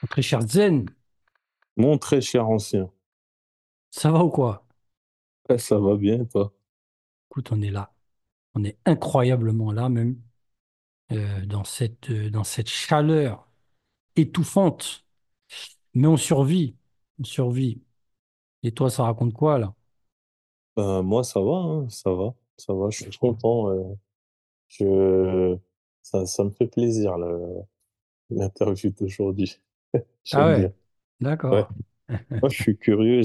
Très cher Zen, Mon très cher ancien, ça va ou quoi? ça va bien, toi? Écoute, on est là. On est incroyablement là même, dans cette chaleur étouffante. Mais on survit. On survit. Et toi, ça raconte quoi là? Moi, ça va, hein, ça va, je suis content. Je... ça me fait plaisir, l'interview d'aujourd'hui. Ah J'aime ouais, bien. Ouais. d'accord. Moi, je suis curieux,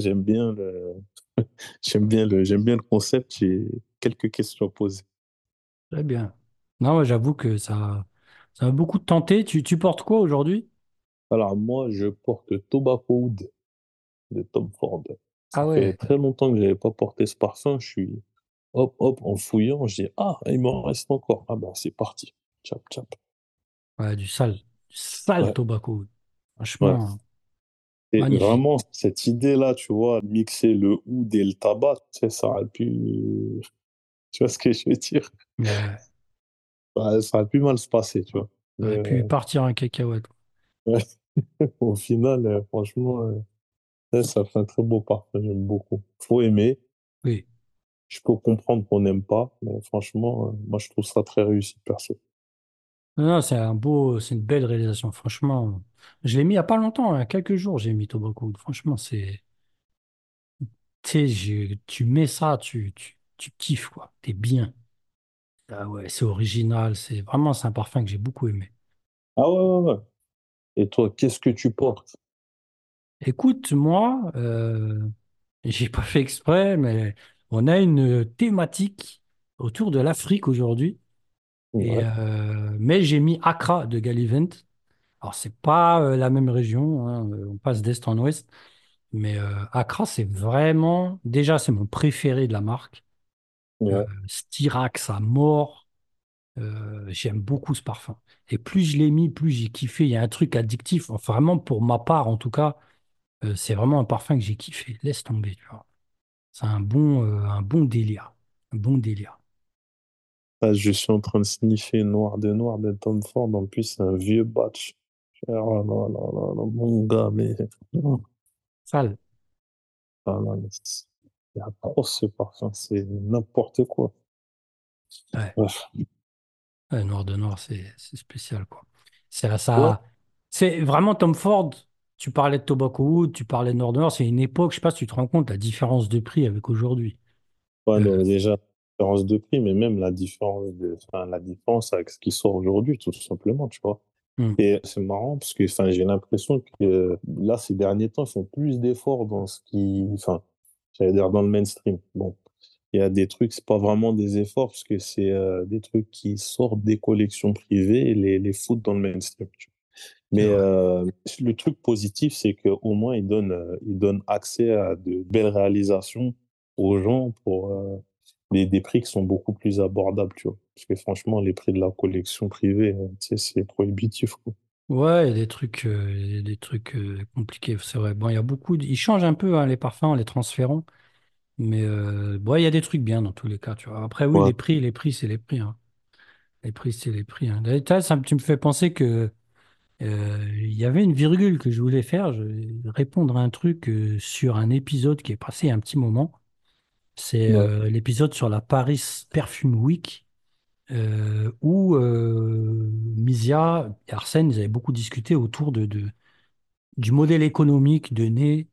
j'aime bien le concept. J'ai quelques questions à poser. Très bien. Non, ouais, j'avoue que ça m'a beaucoup tenté. Tu portes quoi aujourd'hui? Alors, moi, je porte Tobacco Oud de Tom Ford. Ah Ça fait ouais, très longtemps que j'avais pas porté ce parfum. Je suis, hop, hop, en fouillant, je dis, ah, il m'en reste encore. Ah ben, c'est parti. Tchap, tchap. ouais, du sale. Du sale Ouais. tobacco. Ouais. Franchement, Et magnifique. vraiment, cette idée-là, tu vois, mixer le oud et le tabac, tu sais, ça aurait pu... Tu vois ce que je veux dire? Ouais, Ça aurait pu mal se passer, tu vois. on Mais aurait pu partir en cacahuète. ouais, au final, franchement, ouais, ça fait un très beau parfum, j'aime beaucoup. Faut aimer. Oui. Je peux comprendre qu'on n'aime pas, mais franchement, moi, je trouve ça très réussi, perso. Non, non, c'est une belle réalisation, franchement. Je l'ai mis il n'y a pas longtemps, hein, quelques jours, j'ai mis Tobacco. Franchement, tu sais, tu mets ça, tu kiffes, quoi. T'es bien. Ah ouais, c'est original, c'est un parfum que j'ai beaucoup aimé. Ah ouais, ouais, ouais. Et toi, qu'est-ce que tu portes? Écoute, moi, j'ai pas fait exprès, mais on a une thématique autour de l'Afrique aujourd'hui. Ouais, Mais j'ai mis Accra de Gallivant. Alors, c'est pas la même région, hein, on passe d'est en ouest. Mais Accra, c'est vraiment, déjà, c'est mon préféré de la marque. ouais. Styrax à mort. J'aime beaucoup ce parfum. Et plus je l'ai mis, plus j'ai kiffé. Il y a un truc addictif. Enfin, vraiment, pour ma part, en tout cas, c'est vraiment un parfum que j'ai kiffé. Laisse tomber, tu vois. C'est un bon délire. Un bon délire. Ah, je suis en train de sniffer Noir de Tom Ford. En plus, c'est un vieux batch. Ah là là là là, mon gars, mais... Sale. Ah là, mais il y a trop ce parfum, c'est n'importe quoi. Ouais. Bref. Ouais, Noir de Noir, c'est spécial, quoi. Ouais, C'est vraiment Tom Ford. Tu parlais de Tobacco Wood, tu parlais de Noir de Noir. C'est une époque, je sais pas si tu te rends compte, la différence de prix avec aujourd'hui. ouais, Euh, non, mais déjà, la différence de prix, mais même la différence avec ce qui sort aujourd'hui, tout simplement, tu vois. hmm. Et c'est marrant parce que, enfin, j'ai l'impression que là, ces derniers temps, ils font plus d'efforts dans j'allais dire dans le mainstream. Bon, il y a des trucs, c'est pas vraiment des efforts parce que c'est des trucs qui sortent des collections privées et les foutent dans le mainstream. C'est Mais vrai. le truc positif, c'est qu'au moins, il donne accès à de belles réalisations aux gens pour des prix qui sont beaucoup plus abordables, tu vois. Parce que franchement, les prix de la collection privée, tu sais, c'est prohibitif, quoi. Ouais, il y a des trucs compliqués, c'est vrai. Bon, il y a ils changent un peu hein, les parfums en les transférant, mais bon, il y a des trucs bien dans tous les cas, tu vois. Après, oui, Ouais, les prix, c'est les prix, hein. Les prix, c'est les prix, hein. D'ailleurs, tu me fais penser que il y avait une virgule que je voulais faire, je vais répondre à un truc sur un épisode qui est passé il y a un petit moment. C'est ouais, l'épisode sur la Paris Perfume Week, où Misia et Arsène, ils avaient beaucoup discuté autour du modèle économique de nez,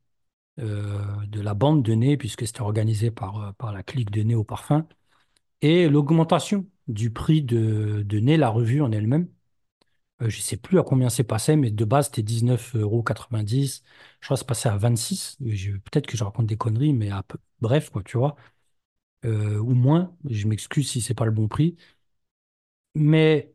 de la bande de nez, puisque c'était organisé par la clique de nez au parfum, et l'augmentation du prix de nez, la revue en elle-même. Je ne sais plus à combien c'est passé, mais de base, c'était 19,90 €. Je crois que c'est passé à 26. Peut-être que je raconte des conneries, mais bref, quoi, tu vois. Ou moins. Je m'excuse si c'est pas le bon prix. Mais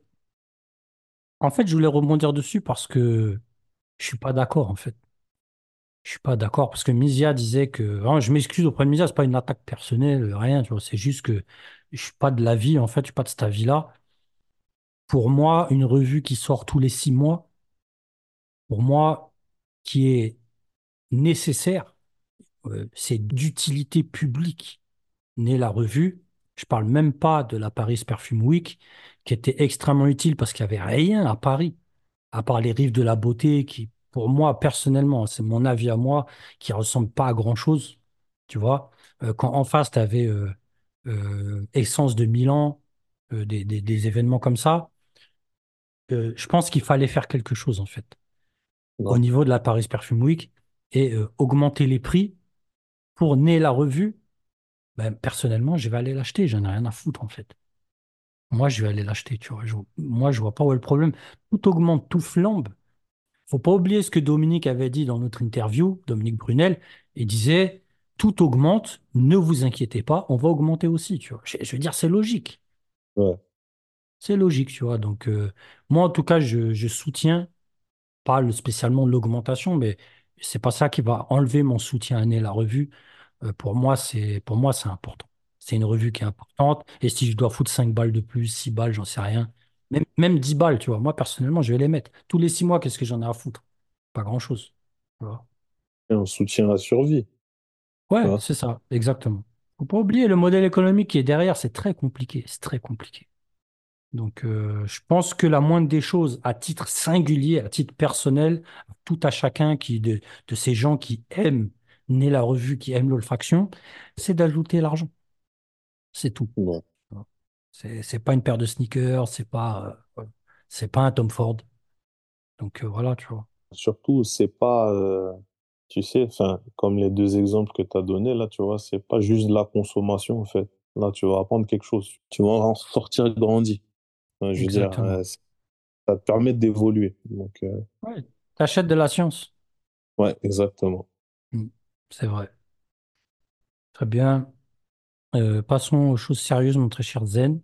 en fait, je voulais rebondir dessus parce que je suis pas d'accord, en fait. Je suis pas d'accord parce que Misia disait que. Vraiment, je m'excuse auprès de Misia, c'est pas une attaque personnelle, rien, tu vois. C'est juste que je suis pas de l'avis, en fait, je suis pas de cet avis-là. Pour moi, une revue qui sort tous les 6 mois, pour moi, qui est nécessaire, c'est d'utilité publique, née la revue. Je parle même pas de la Paris Perfume Week, qui était extrêmement utile parce qu'il n'y avait rien à Paris, à part les rives de la Beauté pour moi, personnellement, c'est mon avis à moi, qui ressemble pas à grand-chose. Tu vois. Quand en face, tu avais Essence de Milan, des événements comme ça, je pense qu'il fallait faire quelque chose, en fait, au Ouais, niveau de la Paris Perfume Week et augmenter les prix pour Né la revue. Ben, personnellement, je vais aller l'acheter. J'en ai rien à foutre, en fait. Moi, je vais aller l'acheter, tu vois. Moi, je vois pas où est le problème. Tout augmente, tout flambe. Faut pas oublier ce que Dominique avait dit dans notre interview, Dominique Brunel, il disait, tout augmente, ne vous inquiétez pas, on va augmenter aussi, tu vois. Je veux dire, c'est logique. ouais. C'est logique, tu vois. Donc, moi, en tout cas, je soutiens pas spécialement l'augmentation, mais c'est pas ça qui va enlever mon soutien à Né la revue. Pour moi, c'est important. C'est une revue qui est importante. Et si je dois foutre 5 balles de plus, 6 balles, j'en sais rien. Même 10 balles, tu vois. Moi, personnellement, je vais les mettre. Tous les 6 mois, qu'est-ce que j'en ai à foutre? Pas grand-chose. Tu vois. Et on soutient la survie, tu Ouais, vois. c'est ça, exactement. Faut pas oublier le modèle économique qui est derrière, c'est très compliqué. C'est très compliqué. Donc, je pense que la moindre des choses, à titre singulier, à titre personnel, tout à chacun de ces gens qui aiment Né la revue, qui aiment l'olfaction, c'est d'ajouter l'argent. C'est tout. Bon. C'est pas une paire de sneakers, c'est pas un Tom Ford. Donc voilà, tu vois. Surtout, c'est pas, tu sais, enfin, comme les deux exemples que tu as donnés, là, tu vois, c'est pas juste de la consommation, en fait. Là, tu vas apprendre quelque chose. Tu vas en sortir grandi. Enfin, je veux dire, Exactement. ça te permet d'évoluer. Donc, Ouais. T'achètes de la science. ouais, exactement. Mm. C'est vrai. Très bien. Passons aux choses sérieuses, mon très cher Zen.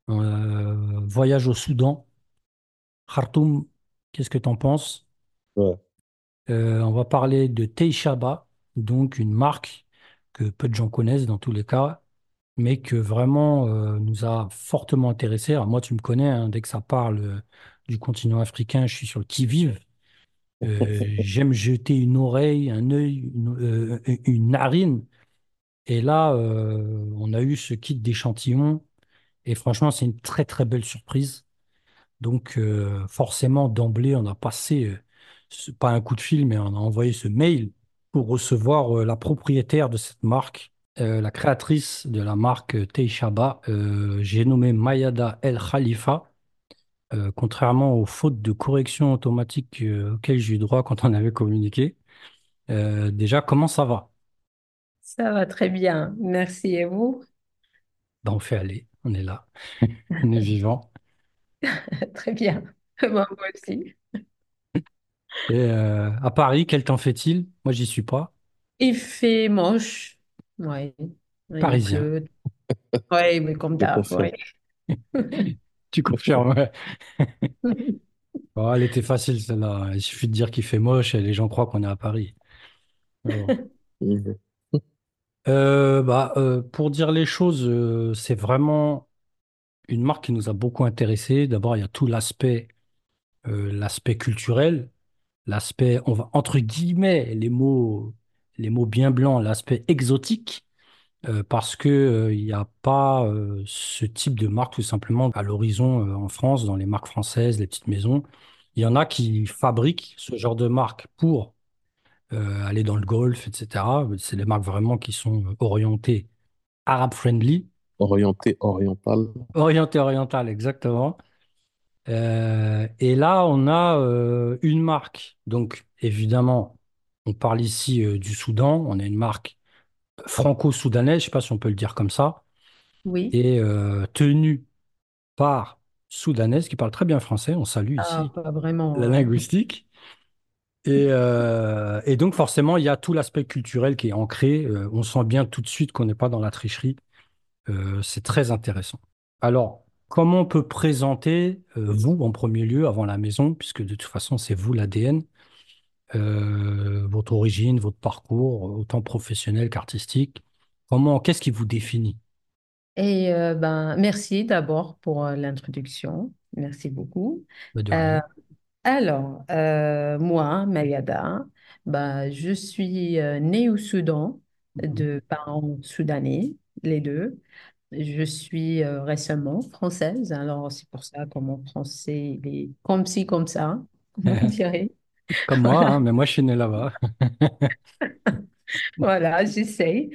Voyage au Soudan. Khartoum, qu'est-ce que t'en penses? Ouais. On va parler de Teishaba, donc une marque que peu de gens connaissent dans tous les cas, mais que vraiment nous a fortement intéressés. Alors moi, tu me connais, hein, dès que ça parle du continent africain, je suis sur le qui-vive. J'aime jeter une oreille, un œil, une narine. Et là, on a eu ce kit d'échantillons. Et franchement, c'est une très très belle surprise. Donc forcément, d'emblée, on a passé, pas un coup de fil, mais on a envoyé ce mail pour recevoir la propriétaire de cette marque, la créatrice de la marque Teishaba. J'ai nommé Mayada El Khalifa. Contrairement aux fautes de correction automatique auxquelles j'ai eu droit quand on avait communiqué. Déjà, comment ça va? Ça va très bien, merci. Et vous? Ben, on fait aller, on est là, on est vivant. Très bien. Moi aussi. Et à Paris, quel temps fait-il? Moi, j'y suis pas. Il fait moche. Oui. Il Parisien. pleut. Oui, mais comme Je d'hab, oui. confirme. Tu confirmes, ouais. Oh, elle était facile, celle-là. Il suffit de dire qu'il fait moche et les gens croient qu'on est à Paris. Mais bon. Mhm. Pour dire les choses, c'est vraiment une marque qui nous a beaucoup intéressés. D'abord, il y a tout l'aspect culturel, l'aspect, on va entre guillemets, les mots bien blancs, l'aspect exotique, parce que, il n'y a pas ce type de marque tout simplement à l'horizon en France, dans les marques françaises, les petites maisons. Il y en a qui fabriquent ce genre de marque pour aller dans le golf, etc. C'est des marques vraiment qui sont orientées Arab friendly, Orienté, oriental. orientées orientales, exactement. Et là, on a une marque. Donc, évidemment, on parle ici du Soudan. On a une marque franco-soudanaise, je ne sais pas si on peut le dire comme ça, Oui. et tenue par soudanaise qui parle très bien français. On salue Ah, ici pas la vraiment. linguistique. Et donc, forcément, il y a tout l'aspect culturel qui est ancré. On sent bien tout de suite qu'on n'est pas dans la tricherie. C'est très intéressant. Alors, comment on peut présenter, vous, en premier lieu, avant la maison, puisque de toute façon, c'est vous l'ADN, votre origine, votre parcours, autant professionnel qu'artistique. Qu'est-ce qui vous définit? Et merci d'abord pour l'introduction. Merci beaucoup. Ben, de Euh, rien. moi, Mayada, je suis née au Soudan Mhm. de parents soudanais, les deux. Je suis récemment française, alors c'est pour ça que mon français il est comme ci, comme ça, comme on dirait. Comme moi, hein, mais moi, je suis né là-bas. Voilà, j'essaye.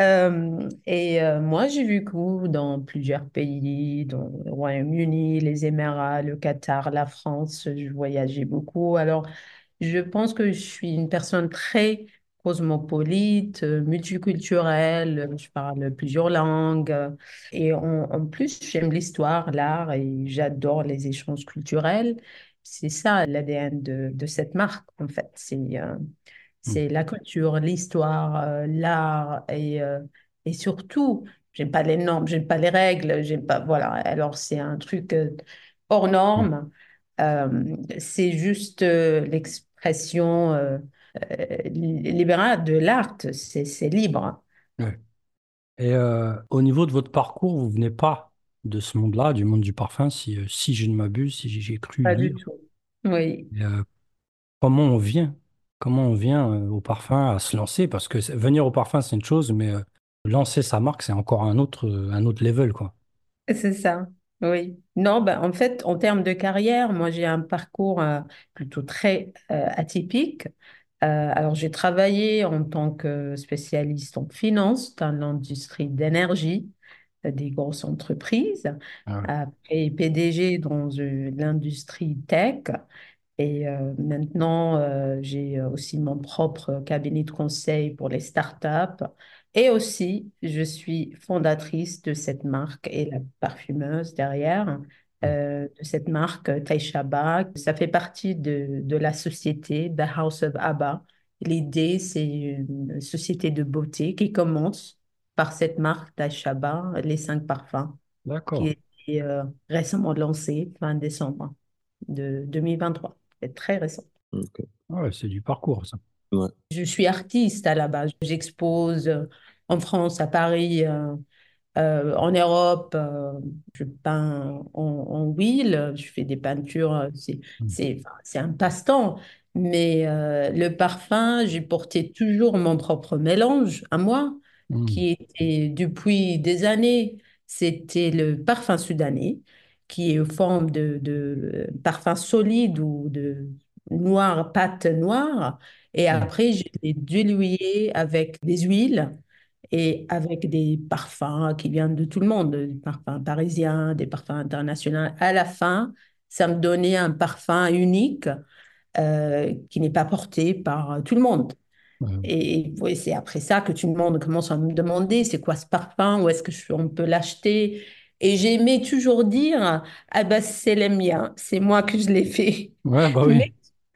Moi, j'ai vécu dans plusieurs pays, dans le Royaume-Uni, les Émirats, le Qatar, la France. Je voyageais beaucoup. Alors, je pense que je suis une personne très cosmopolite, multiculturelle. Je parle plusieurs langues. Et en plus, j'aime l'histoire, l'art et j'adore les échanges culturels. C'est ça l'ADN de cette marque, en fait. Hmm. C'est la culture, l'histoire, l'art et surtout, j'aime pas les normes, j'aime pas les règles, j'aime pas, voilà. Alors, c'est un truc hors Hmm. norme. C'est juste l'expression libérale de l'art. C'est libre. Ouais. Et au niveau de votre parcours, vous venez pas de ce monde-là, du monde du parfum, si je ne m'abuse, si j'ai cru Pas du lire. tout. Oui, Et, comment on vient? Comment on vient au parfum à se lancer? Parce que venir au parfum, c'est une chose, mais lancer sa marque, c'est encore un autre level, quoi. c'est ça. Oui. Non, ben, en fait, en termes de carrière, moi, j'ai un parcours plutôt très atypique. Alors, j'ai travaillé en tant que spécialiste en finance dans l'industrie d'énergie des grosses entreprises, Ah ouais. après PDG dans l'industrie tech. Et maintenant, j'ai aussi mon propre cabinet de conseil pour les startups. Et aussi, je suis fondatrice de cette marque et la parfumeuse derrière de cette marque Taïchaba. Ça fait partie de la société The House of Abba. L'idée, c'est une société de beauté qui commence par cette marque Taïchaba, les 5 parfums, qui D'accord. a été récemment lancée fin décembre de 2023. C'est très récent. Ok. Ouais, c'est du parcours, ça. Ouais. Je suis artiste à la base. J'expose en France, à Paris, en Europe. Je peins en huile. Je fais des peintures. Hmm. Enfin, c'est un passe-temps. Mais le parfum, j'ai porté toujours mon propre mélange à moi, Hmm. qui était depuis des années, c'était le parfum sudanais, qui est en forme de parfum solide ou de noir, pâte noire. Et Hmm. après, je l'ai dilué avec des huiles et avec des parfums qui viennent de tout le monde, des parfums parisiens, des parfums internationaux. À la fin, ça me donnait un parfum unique qui n'est pas porté par tout le monde. Ouais. Et oui, c'est après ça que tout le monde commence à me demander c'est quoi ce parfum, où est-ce que on peut l'acheter. Et j'aimais toujours dire, ah ben c'est le mien, c'est moi que je l'ai fait. Ouais, bah Mais oui.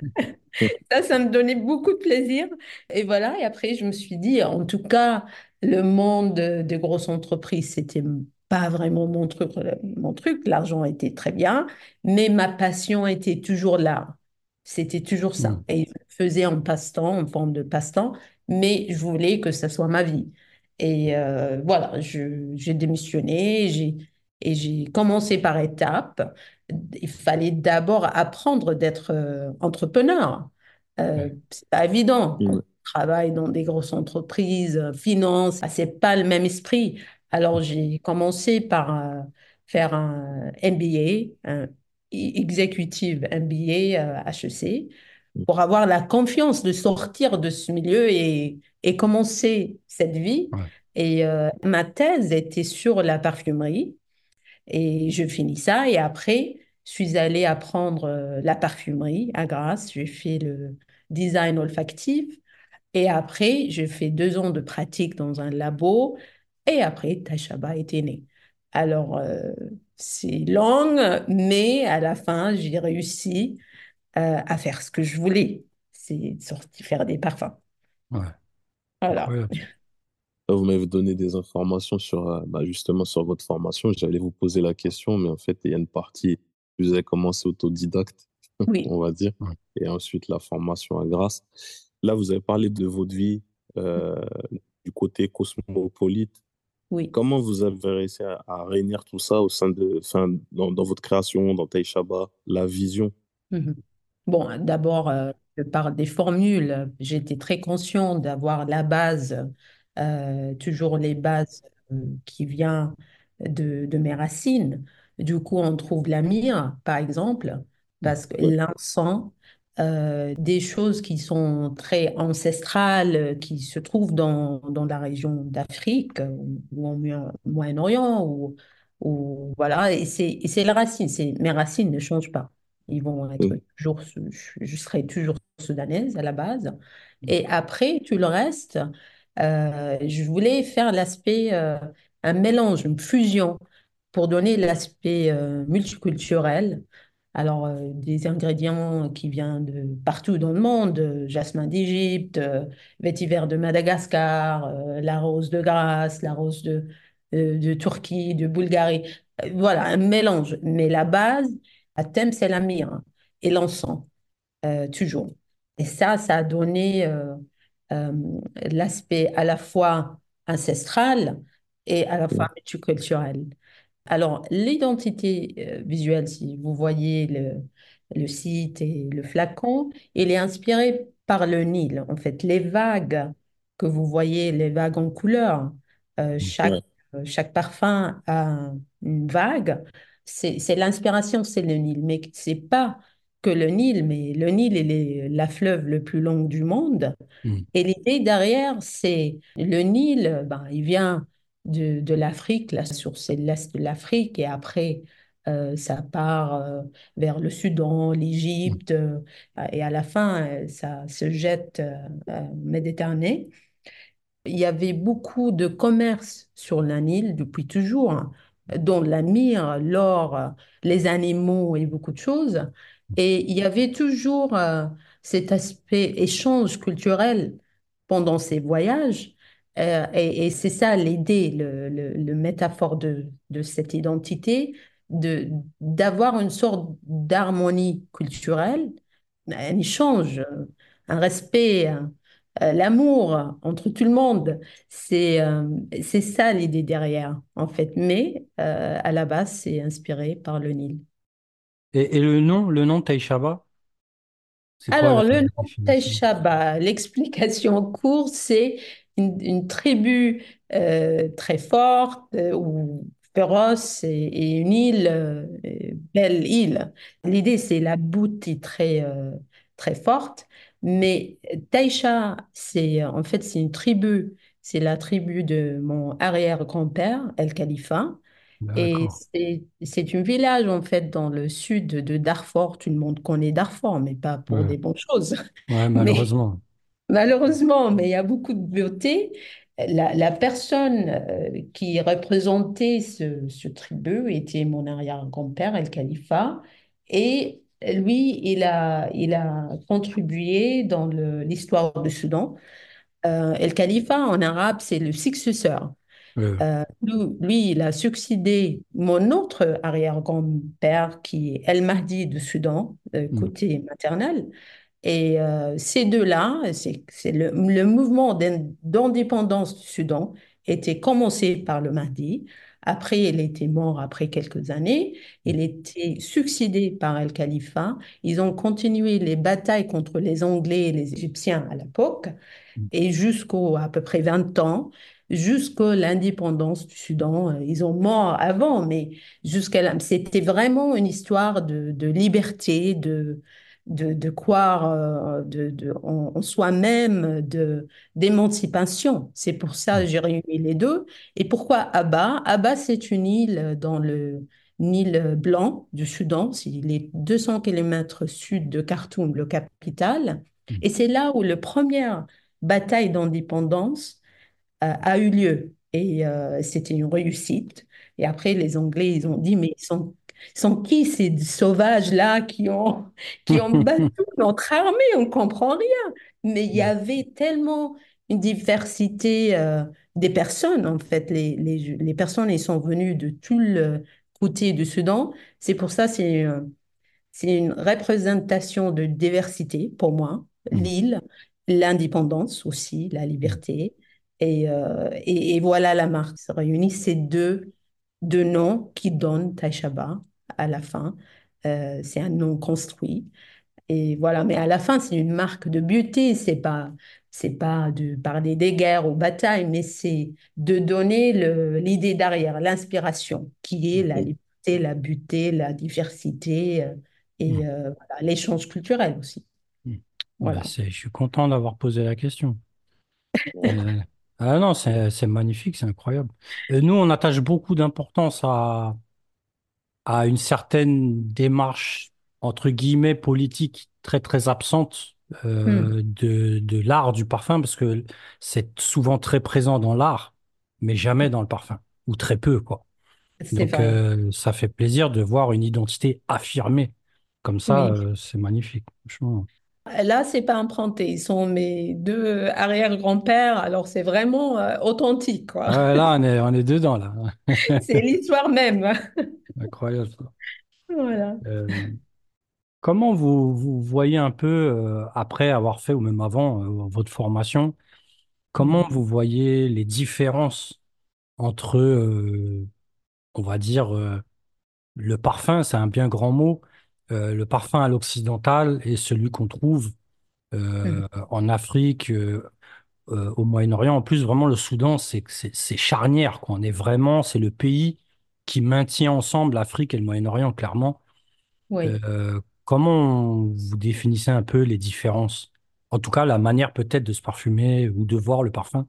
ça me donnait beaucoup de plaisir. Et voilà, et après, je me suis dit, en tout cas, le monde des grosses entreprises, c'était pas vraiment mon truc. Mon truc, l'argent était très bien, mais ma passion était toujours là. C'était toujours ça. Hmm. Et je le faisais en passe-temps, en forme de passe-temps, mais je voulais que ça soit ma vie. Et voilà, j'ai démissionné, et j'ai commencé par étapes. Il fallait d'abord apprendre d'être entrepreneur. Ouais. C'est pas évident quand Ouais. on travaille dans des grosses entreprises, finance, c'est pas le même esprit. Alors j'ai commencé par faire un MBA, un Executive MBA HEC, pour avoir la confiance de sortir de ce milieu et commencer cette vie. Ouais. Et ma thèse était sur la parfumerie. Et je finis ça et après, je suis allée apprendre la parfumerie à Grasse. J'ai fait le design olfactif et après, j'ai fait 2 ans de pratique dans un labo et après, Tachaba était né. Alors, c'est long, mais à la fin, j'ai réussi à faire ce que je voulais, c'est sortir faire des parfums. Ouais. Voilà. Incroyable. Là, vous m'avez donné des informations sur, bah, justement sur votre formation. J'allais vous poser la question, mais en fait, il y a une partie, vous avez commencé autodidacte, Oui, on va dire, Ouais. et ensuite la formation à Grasse. Là, vous avez parlé de votre vie euh, du côté cosmopolite. oui. Comment vous avez réussi à réunir tout ça au sein de, enfin, dans votre création, dans Taïchaba, la vision? Mhm. Bon, d'abord, je parle des formules. J'étais très conscient d'avoir la base, toujours les bases qui viennent de mes racines. Du coup, on trouve la myrrhe, par exemple, parce que Ouais. l'encens, des choses qui sont très ancestrales, qui se trouvent dans la région d'Afrique ou au Moyen-Orient, voilà, et c'est la racine, mes racines ne changent pas. Ils vont être Mm. toujours, je serai toujours soudanaise à la base. Et après, tout le reste, je voulais faire l'aspect, un mélange, une fusion pour donner l'aspect multiculturel. Alors, des ingrédients qui viennent de partout dans le monde, jasmin d'Égypte, vétiver de Madagascar, la rose de Grasse, la rose de Turquie, de Bulgarie. Voilà, un mélange. Mais la base, à thème, c'est la myrrhe et l'encens, toujours. Et ça a donné euh, l'aspect à la fois ancestral et à la fois Mm. multiculturel. Alors, l'identité visuelle, si vous voyez le site et le flacon, il est inspiré par le Nil. En fait, les vagues que vous voyez, les vagues en couleur, Ouais. chaque parfum a une vague. C'est l'inspiration, c'est le Nil. Mais c'est pas que le Nil, mais le Nil, il est la fleuve le plus long du monde. Mm. Et l'idée derrière, c'est le Nil, ben, il vient de l'Afrique, la source c'est l'Est de l'Afrique, et après, ça part vers le Soudan, Mm. l'Égypte, et à la fin, ça se jette en Méditerranée. Il y avait beaucoup de commerce sur la Nil depuis toujours, hein, dont la myrrhe, l'or, les animaux et beaucoup de choses. Et il y avait toujours cet aspect échange culturel pendant ces voyages. Et c'est ça l'idée, le métaphore de cette identité, d'avoir une sorte d'harmonie culturelle, un échange, un respect. L'amour entre tout le monde, c'est ça l'idée derrière, en fait. Mais à la base, c'est inspiré par le Nil. Et le nom Taïchaba, c'est quoi la Alors, le nom définition? Taishaba, l'explication courte, c'est une tribu très forte ou féroce et une île, belle île. L'idée, c'est la beauté très forte. Mais Taïcha, en fait, c'est une tribu. C'est la tribu de mon arrière-grand-père, El Khalifa. Et D'accord. c'est un village, en fait, dans le sud de Darfour. Tout le monde connaît Darfour, mais pas pour Ouais, des bonnes choses. ouais, Mais malheureusement. malheureusement, mais il y a beaucoup de beauté. La personne qui représentait ce tribu était mon arrière-grand-père, El Khalifa. Et lui, il a contribué dans l'histoire du Soudan. El Khalifa, en arabe, c'est le successeur. Lui, il a succédé mon autre arrière-grand-père qui est El Mahdi de Soudan, Mm. côté maternel. Et ces deux-là, c'est le mouvement d'indépendance du Soudan était commencé par le Mahdi. Après, il était mort après quelques années. Il était succédé par El Khalifa. Ils ont continué les batailles contre les Anglais et les Égyptiens à l'époque Mm. et jusqu'au à peu près 20 ans, jusqu'à l'indépendance du Soudan. Ils ont mort avant, mais c'était vraiment une histoire de liberté, de croire en soi-même, d'émancipation. C'est pour ça Mm. que j'ai réuni les deux. Et pourquoi Abba? Abba, c'est une île dans le Nil blanc du Soudan. Il est 200 kilomètres sud de Khartoum, le capital. Mm. Et c'est là où le premier bataille d'indépendance a eu lieu. Et c'était une réussite. Et après, les Anglais, ils ont dit, mais sont qui ces sauvages-là qui ont battu notre armée? On ne comprend rien. Mais il y avait tellement une diversité des personnes, en fait. Les personnes, ils sont venues de tout le côté du Soudan. C'est pour ça, c'est une représentation de diversité pour moi. Mm. L'île, l'indépendance aussi, la Mm. liberté. Et voilà la marque. Ça réunit ces deux noms qui donnent Taïchaba à la fin. C'est un nom construit. Et voilà, mais à la fin, c'est une marque de beauté. C'est pas de parler des guerres ou batailles, mais c'est de donner l'idée derrière, l'inspiration, qui est la Mm. liberté, la beauté, la diversité et voilà, l'échange culturel aussi. Ben, Voilà. je suis content d'avoir posé la question. Euh, ah non, c'est magnifique, c'est incroyable. Nous, on attache beaucoup d'importance à une certaine démarche, entre guillemets, politique très, très absente Hmm. de l'art du parfum, parce que c'est souvent très présent dans l'art, mais jamais dans le parfum, ou très peu, quoi. C'est Donc, vrai. ça fait plaisir de voir une identité affirmée. Comme ça, Oui. c'est magnifique, franchement. Là, c'est pas emprunté. Ils sont mes deux arrière-grands-pères. Alors, c'est vraiment authentique, quoi. Ah ouais, là, on est dedans, là. C'est l'histoire même. Incroyable, ça. Voilà. Euh, Comment vous voyez un peu, après avoir fait, ou même avant, votre formation, comment Mhm. vous voyez les différences entre, on va dire, le parfum, c'est un bien grand mot, le parfum à l'occidental et celui qu'on trouve Mhm. en Afrique, au Moyen-Orient. En plus, vraiment, le Soudan, c'est charnière, quoi. On est vraiment, c'est le pays qui maintient ensemble l'Afrique et le Moyen-Orient, clairement. Oui. Comment vous définissez un peu les différences? En tout cas, la manière peut-être de se parfumer ou de voir le parfum.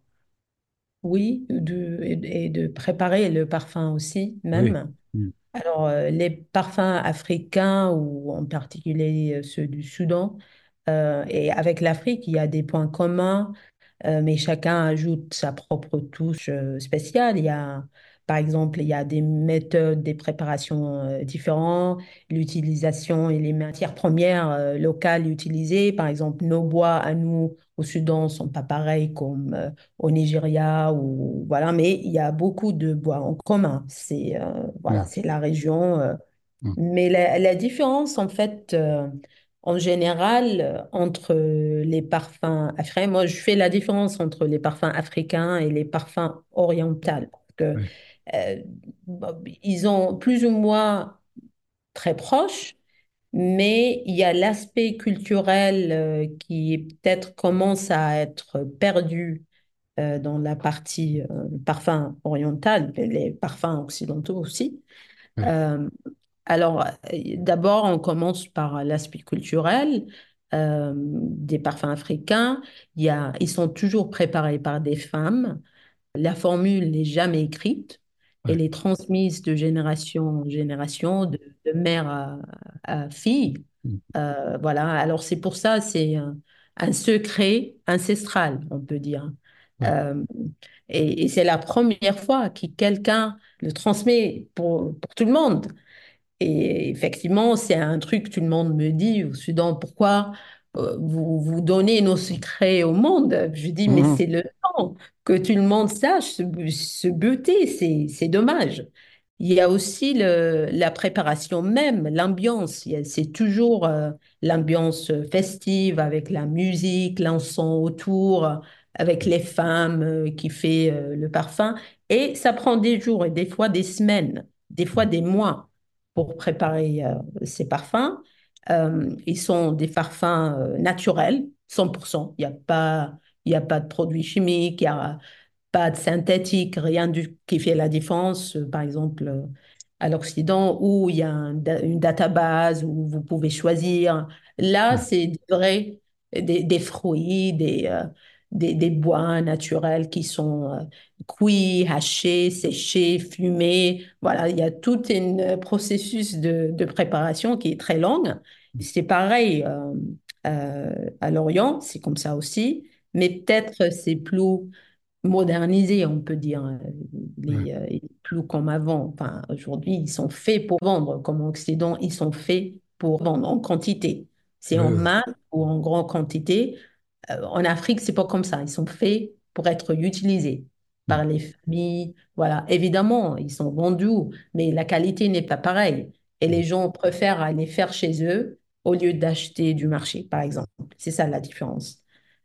Oui, et de préparer le parfum aussi, Oui. même. Mm. Alors, les parfums africains ou en particulier ceux du Soudan, et avec l'Afrique, il y a des points communs, mais chacun ajoute sa propre touche spéciale. Par exemple, il y a des méthodes, des préparations différentes, l'utilisation et les matières premières locales utilisées. Par exemple, nos bois à nous au Soudan sont pas pareils comme au Nigeria ou voilà, mais il y a beaucoup de bois en commun. Voilà, Mm. c'est la région. Mm. Mais la différence, en fait, en général, entre les parfums africains, moi, je fais la différence entre les parfums africains et les parfums orientaux. Parce que, Oui. euh, ils ont plus ou moins très proches, mais il y a l'aspect culturel qui peut-être commence à être perdu dans la partie parfum oriental, les parfums occidentaux aussi. Oui. Euh, alors, d'abord, on commence par l'aspect culturel des parfums africains. Ils sont toujours préparés par des femmes. La formule n'est jamais écrite. Oui. Elle est transmise de génération en génération, de mère à fille. Mm. Voilà. Alors, c'est pour ça, c'est un secret ancestral, on peut dire. Oui. Euh, et c'est la première fois que quelqu'un le transmet pour tout le monde. Et effectivement, c'est un truc que tout le monde me dit au Soudan, pourquoi vous donnez nos secrets au monde? Je dis, mais Mhm. c'est le temps que tout le monde sache se buter, c'est dommage. Il y a aussi la préparation même, l'ambiance. C'est toujours l'ambiance festive avec la musique, l'encens autour, avec les femmes qui fait le parfum. Et ça prend des jours et des fois des semaines, des fois des mois pour préparer ces parfums. Ils sont des parfums naturels, 100%. Il y a pas de produits chimiques, il n'y a pas de synthétique, qui fait la différence. Par exemple, à l'Occident, où il y a une database où vous pouvez choisir. Là, Ouais. c'est des fruits, des bois naturels qui sont cuits, hachés, séchés, fumés. Voilà, il y a tout un processus de préparation qui est très long. C'est pareil à l'Orient, c'est comme ça aussi, mais peut-être c'est plus modernisé, on peut dire. Ouais. Il est plus comme avant. Enfin, aujourd'hui, ils sont faits pour vendre. Comme en Occident, ils sont faits pour vendre en quantité. C'est Ouais, en ouais. masse ou en grande quantité. En Afrique, c'est pas comme ça. Ils sont faits pour être utilisés Mm. par les familles. Voilà. Évidemment, ils sont vendus, mais la qualité n'est pas pareille. Et Mm. les gens préfèrent aller faire chez eux au lieu d'acheter du marché, par exemple. C'est ça la différence.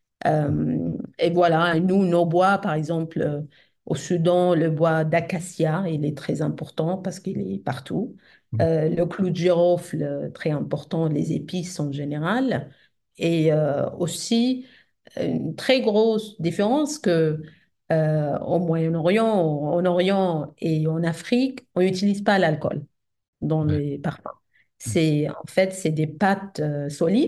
Et voilà, et nous, nos bois, par exemple, au Soudan, le bois d'acacia, il est très important parce qu'il est partout. Mm. Le clou de girofle, très important, les épices en général. Et aussi, une très grosse différence que au Moyen-Orient, en Orient et en Afrique, on n'utilise pas l'alcool dans Ouais. les parfums. Mm. En fait, c'est des pâtes solides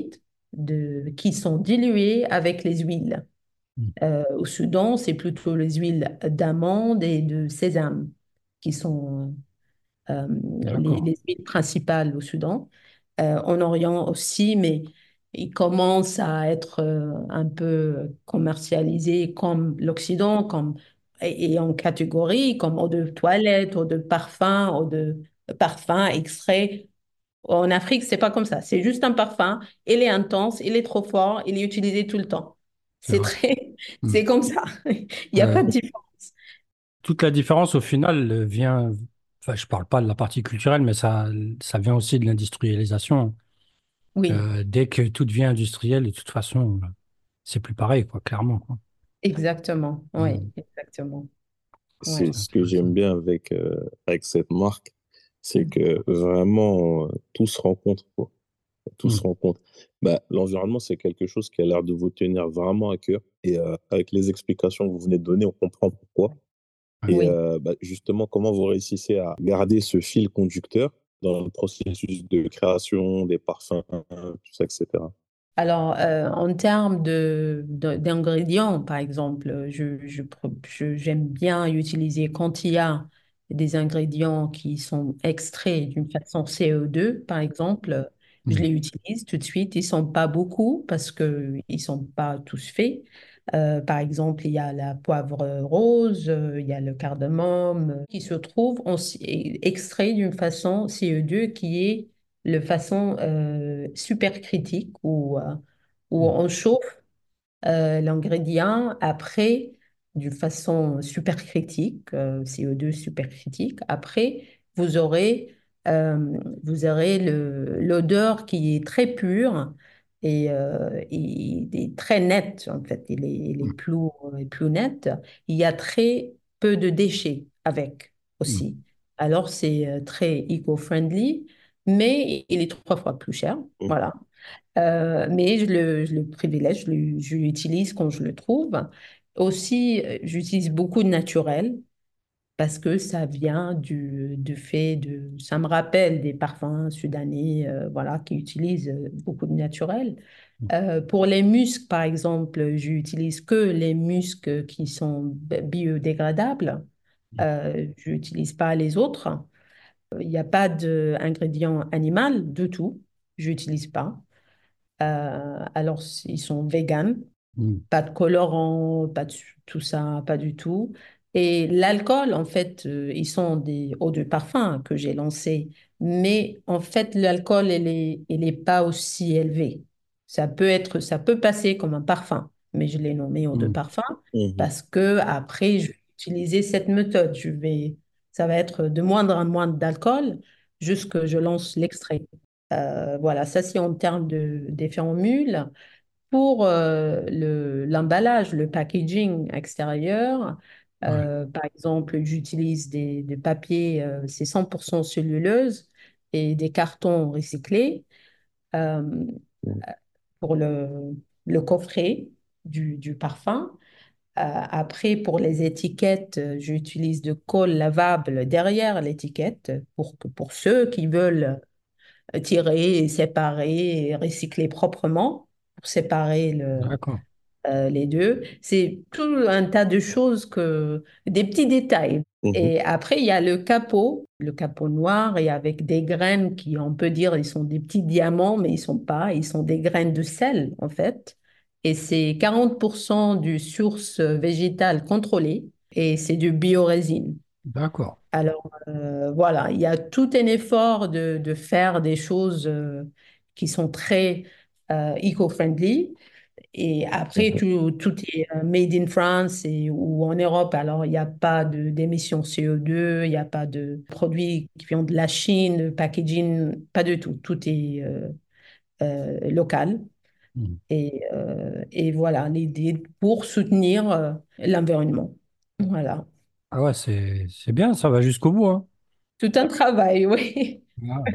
qui sont diluées avec les huiles. Mm. Au Soudan, c'est plutôt les huiles d'amande et de sésame qui sont D'accord. les huiles principales au Soudan. En Orient aussi, mais ils commencent à être un peu commercialisés comme l'Occident, et en catégorie, comme eau de toilette, eau de parfum extrait. En Afrique, c'est pas comme ça. C'est juste un parfum. Il est intense, il est trop fort, il est utilisé tout le temps. C'est C'est vrai. très, Mm. c'est comme ça. Il n'y a pas Euh, de différence. Toute la différence, au final, vient, enfin, je parle pas de la partie culturelle, mais ça vient aussi de l'industrialisation. Oui, Dès que tout devient industriel, de toute façon, c'est plus pareil, quoi, clairement, quoi. exactement. Oui, Mm. exactement. C'est Ouais. C'est ce que intéressant. j'aime bien avec cette marque, c'est Mm. que vraiment, tout se rencontre, quoi. Tout se Mm. rencontre. Bah, l'environnement, c'est quelque chose qui a l'air de vous tenir vraiment à cœur. Et avec les explications que vous venez de donner, on comprend pourquoi. Ouais. Et Oui. bah, justement, comment vous réussissez à garder ce fil conducteur dans le processus de création des parfums, tout ça, etc. Alors, en termes d'ingrédients, par exemple, j'aime bien utiliser quand il y a des ingrédients qui sont extraits d'une façon CO2, par exemple, je Mm. les utilise tout de suite. Ils sont pas beaucoup parce que ils sont pas tous faits. Par exemple, il y a la poivre rose, il y a le cardamome qui se trouve extrait d'une façon CO2 qui est de façon supercritique où Mm. on chauffe l'ingrédient après d'une façon supercritique, CO2 supercritique. Après, vous aurez, vous aurez l'odeur qui est très pure et très nette, en fait. Mm. Il est plus net. Il y a très peu de déchets avec Mm. aussi. Alors, c'est très eco-friendly, mais il est 3 fois plus cher. Mhm. Voilà. Mais je le privilège, je l'utilise quand je le trouve. Aussi, j'utilise beaucoup de naturel parce que ça vient du fait de... Ça me rappelle des parfums sudanais, voilà, qui utilisent beaucoup de naturel. Pour les muscs, par exemple, j'utilise que les muscs qui sont biodégradables. Je n'utilise pas les autres. Il n'y a pas d'ingrédient animal du tout. Je n'utilise pas. Alors, ils sont véganes, Mm. pas de colorant, pas de tout ça, pas du tout. Et l'alcool, en fait, ils sont des eaux de parfum que j'ai lancées. Mais en fait, l'alcool, il est pas aussi élevé. Ça peut passer comme un parfum, mais je l'ai nommé eau de Mm. parfum Mhm. parce que après, je vais utiliser cette méthode. Ça va être de moindre en moindre d'alcool jusque je lance l'extrait. Voilà, ça c'est en termes des formules. Pour l'emballage, le packaging extérieur, Ouais. par exemple, j'utilise des papiers, c'est 100% cellulose et des cartons recyclés euh, pour le coffret du parfum. Après, pour les étiquettes, j'utilise de colle lavable derrière l'étiquette pour ceux qui veulent tirer, séparer et recycler proprement pour séparer D'accord. les deux. C'est tout un tas de choses des petits détails. Mhm. Et après, il y a le capot noir et avec des graines qui, on peut dire, ils sont des petits diamants, mais ils sont pas, ils sont des graines de sel, en fait. Et c'est 40% du source végétale contrôlée et c'est du biorésine. D'accord. Alors, voilà, il y a tout un effort de faire des choses qui sont très eco-friendly. Et après, Mhm. tout est made in France ou en Europe. Alors, il n'y a pas d'émissions CO2, il n'y a pas de produits qui viennent de la Chine, de packaging, pas du tout. Tout est local. Mm. Et voilà, l'idée pour soutenir l'environnement. Voilà. Ah ouais, c'est bien, ça va jusqu'au bout, hein. Tout un travail, oui. Ah,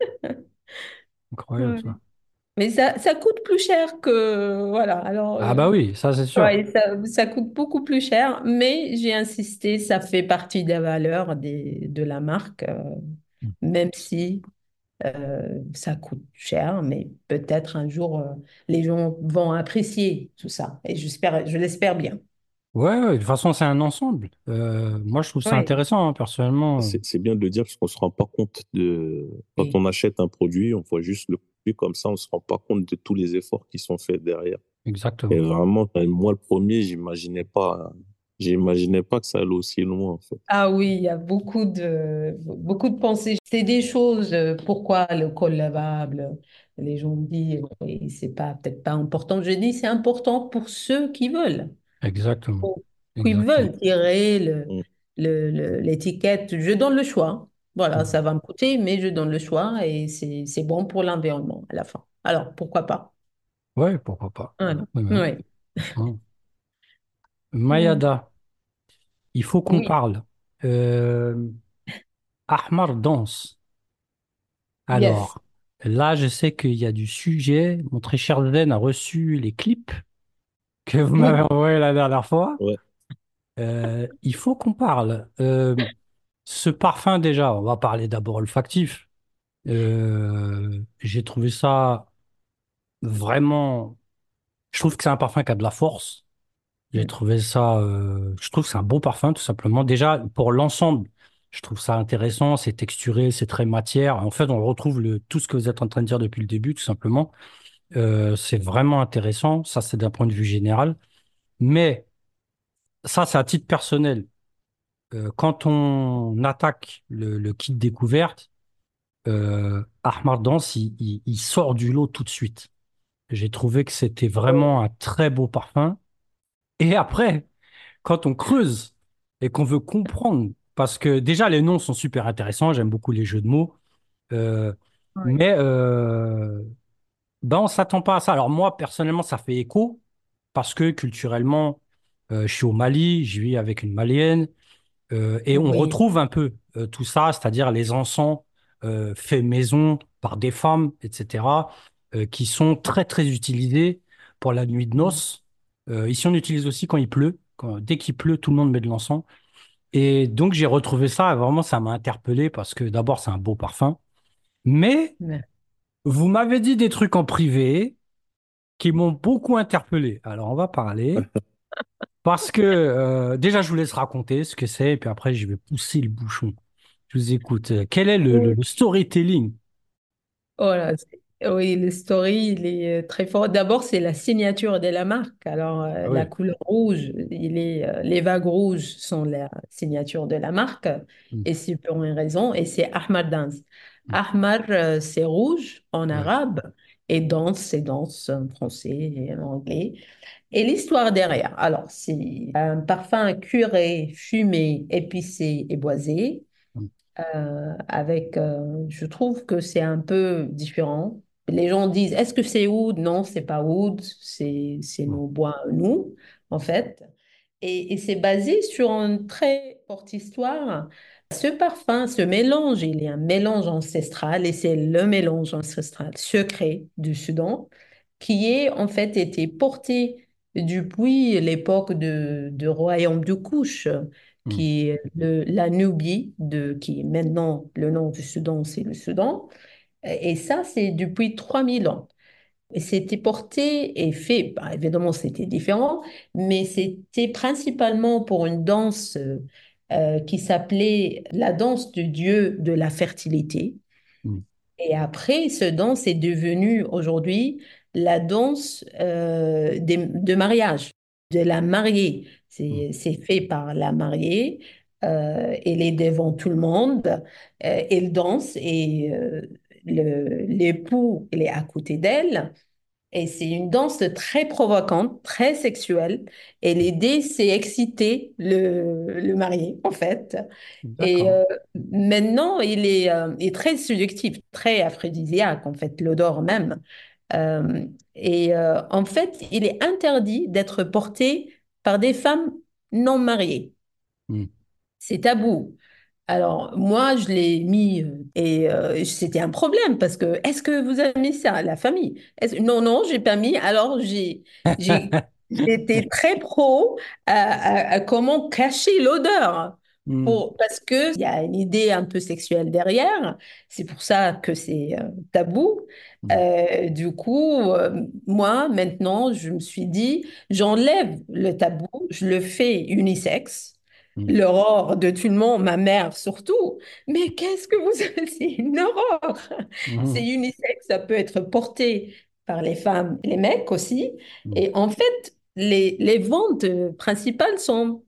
incroyable Ouais. ça. Mais ça coûte plus cher que... Voilà, alors... Ah bah oui, ça c'est sûr. ouais, ça coûte beaucoup plus cher, mais j'ai insisté, ça fait partie des valeurs de la marque, Mm. même si Ça coûte cher, mais peut-être un jour, les gens vont apprécier tout ça. Et je l'espère bien. Ouais, ouais, de toute façon, c'est un ensemble. Moi, je trouve ça Oui, intéressant, hein, personnellement. C'est bien de le dire parce qu'on se rend pas compte de quand oui. on achète un produit, on voit juste le produit comme ça, on se rend pas compte de tous les efforts qui sont faits derrière. Et Exactement. vraiment, moi le premier, j'imaginais pas que ça allait aussi loin en fait. Ah oui, il y a beaucoup de pensées. C'est des choses, pourquoi le col lavable? Les gens disent, oui, c'est pas, peut-être pas important. Je dis, c'est important pour ceux qui veulent. Exactement. Pour- Qui Exactement. veulent tirer Mm. l'étiquette. Je donne le choix. Voilà, Mm. ça va me coûter, mais je donne le choix et c'est bon pour l'environnement à la fin. Alors, pourquoi pas? Ouais, pourquoi pas. Voilà. Ouais, ouais, Oui. franchement. Mm. Mayada, il faut qu'on Oui. parle. Euh, Ahmar danse. Yes. Alors, là, je sais qu'il y a du sujet. Mon très cher Zen a reçu les clips que vous m'avez Oui. envoyés la dernière fois. Ouais. Il faut qu'on parle. Ce parfum, déjà, on va parler d'abord olfactif. J'ai trouvé ça vraiment. Je trouve que c'est un parfum qui a de la force. J'ai Mm. trouvé ça. Je trouve que c'est un beau parfum, tout simplement. Déjà, pour l'ensemble, je trouve ça intéressant. C'est texturé, c'est très matière. En fait, on retrouve tout ce que vous êtes en train de dire depuis le début, tout simplement. C'est vraiment intéressant. Ça, c'est d'un point de vue général. Mais ça, c'est à titre personnel. Quand on attaque le kit découverte, Ahmad Dance, il sort du lot tout de suite. J'ai trouvé que c'était vraiment un très beau parfum. Et après, quand on creuse et qu'on veut comprendre, parce que déjà les noms sont super intéressants, j'aime beaucoup les jeux de mots, euh, Oui. mais ben on s'attend pas à ça. Alors moi, personnellement, ça fait écho, parce que culturellement, je suis au Mali, je vis avec une Malienne. Et on Oui. retrouve un peu tout ça, c'est-à-dire les encens faits maison par des femmes, etc., qui sont très, très utilisés pour la nuit de noces. Ici, on utilise aussi quand il pleut. Dès qu'il pleut, tout le monde met de l'encens. Et donc, j'ai retrouvé ça, et vraiment, ça m'a interpellé parce que d'abord, c'est un beau parfum. Mais Oui. vous m'avez dit des trucs en privé qui m'ont beaucoup interpellé. Alors, on va parler. Parce que déjà, je vous laisse raconter ce que c'est, et puis après, je vais pousser le bouchon. Je vous écoute. Quel est le storytelling? Voilà, oui, le story, il est très fort. D'abord, c'est la signature de la marque. Alors, Ah la oui. couleur rouge, les vagues rouges sont la signature de la marque. Mm. Et c'est pour une raison, et c'est Ahmad Dance. Mm. Ahmad, c'est rouge en Ouais. arabe, et Dance, c'est danse en français et en anglais. Et l'histoire derrière. Alors, c'est un parfum curé, fumé, épicé et boisé Mm. je trouve que c'est un peu différent. Les gens disent, est-ce que c'est oud? Non, c'est pas oud, c'est Mm. nos bois, nous, en fait. Et c'est basé sur une très forte histoire. Ce parfum, ce mélange, il est un mélange ancestral et c'est le mélange ancestral secret du Soudan qui est en fait été porté depuis l'époque du royaume de Couche Mm. qui est la Nubie, qui est maintenant le nom du Soudan, c'est le Soudan. Et ça, c'est depuis 3000 ans. Et c'était porté et fait, bah, évidemment, c'était différent, mais c'était principalement pour une danse qui s'appelait la danse du dieu de la fertilité. Mm. Et après, ce danse est devenu aujourd'hui la danse de mariage, de la mariée. Mm. C'est fait par la mariée. Elle est devant tout le monde. Elle danse et l'époux, il est à côté d'elle. Et c'est une danse très provocante, très sexuelle. Et l'idée, c'est exciter le marié, en fait. Et D'accord. maintenant, il est très séductif, très aphrodisiaque, en fait, l'odeur même. En fait, il est interdit d'être porté par des femmes non mariées. Mm. C'est tabou. Alors, moi, je l'ai mis c'était un problème parce que est-ce que vous avez mis ça, la famille? Non, non, j'ai pas mis. Alors, j'ai été très pro à comment cacher l'odeur Hmm. Parce qu'il y a une idée un peu sexuelle derrière. C'est pour ça que c'est tabou. Hmm. Du coup, moi, maintenant, je me suis dit, j'enlève le tabou, je le fais unisexe. Hmm. L'horreur de tout le monde, ma mère surtout. Mais qu'est-ce que vous avez? C'est une horreur. C'est Hmm. unisexe, ça peut être porté par les femmes et les mecs aussi. Hmm. Et en fait, les ventes principales sont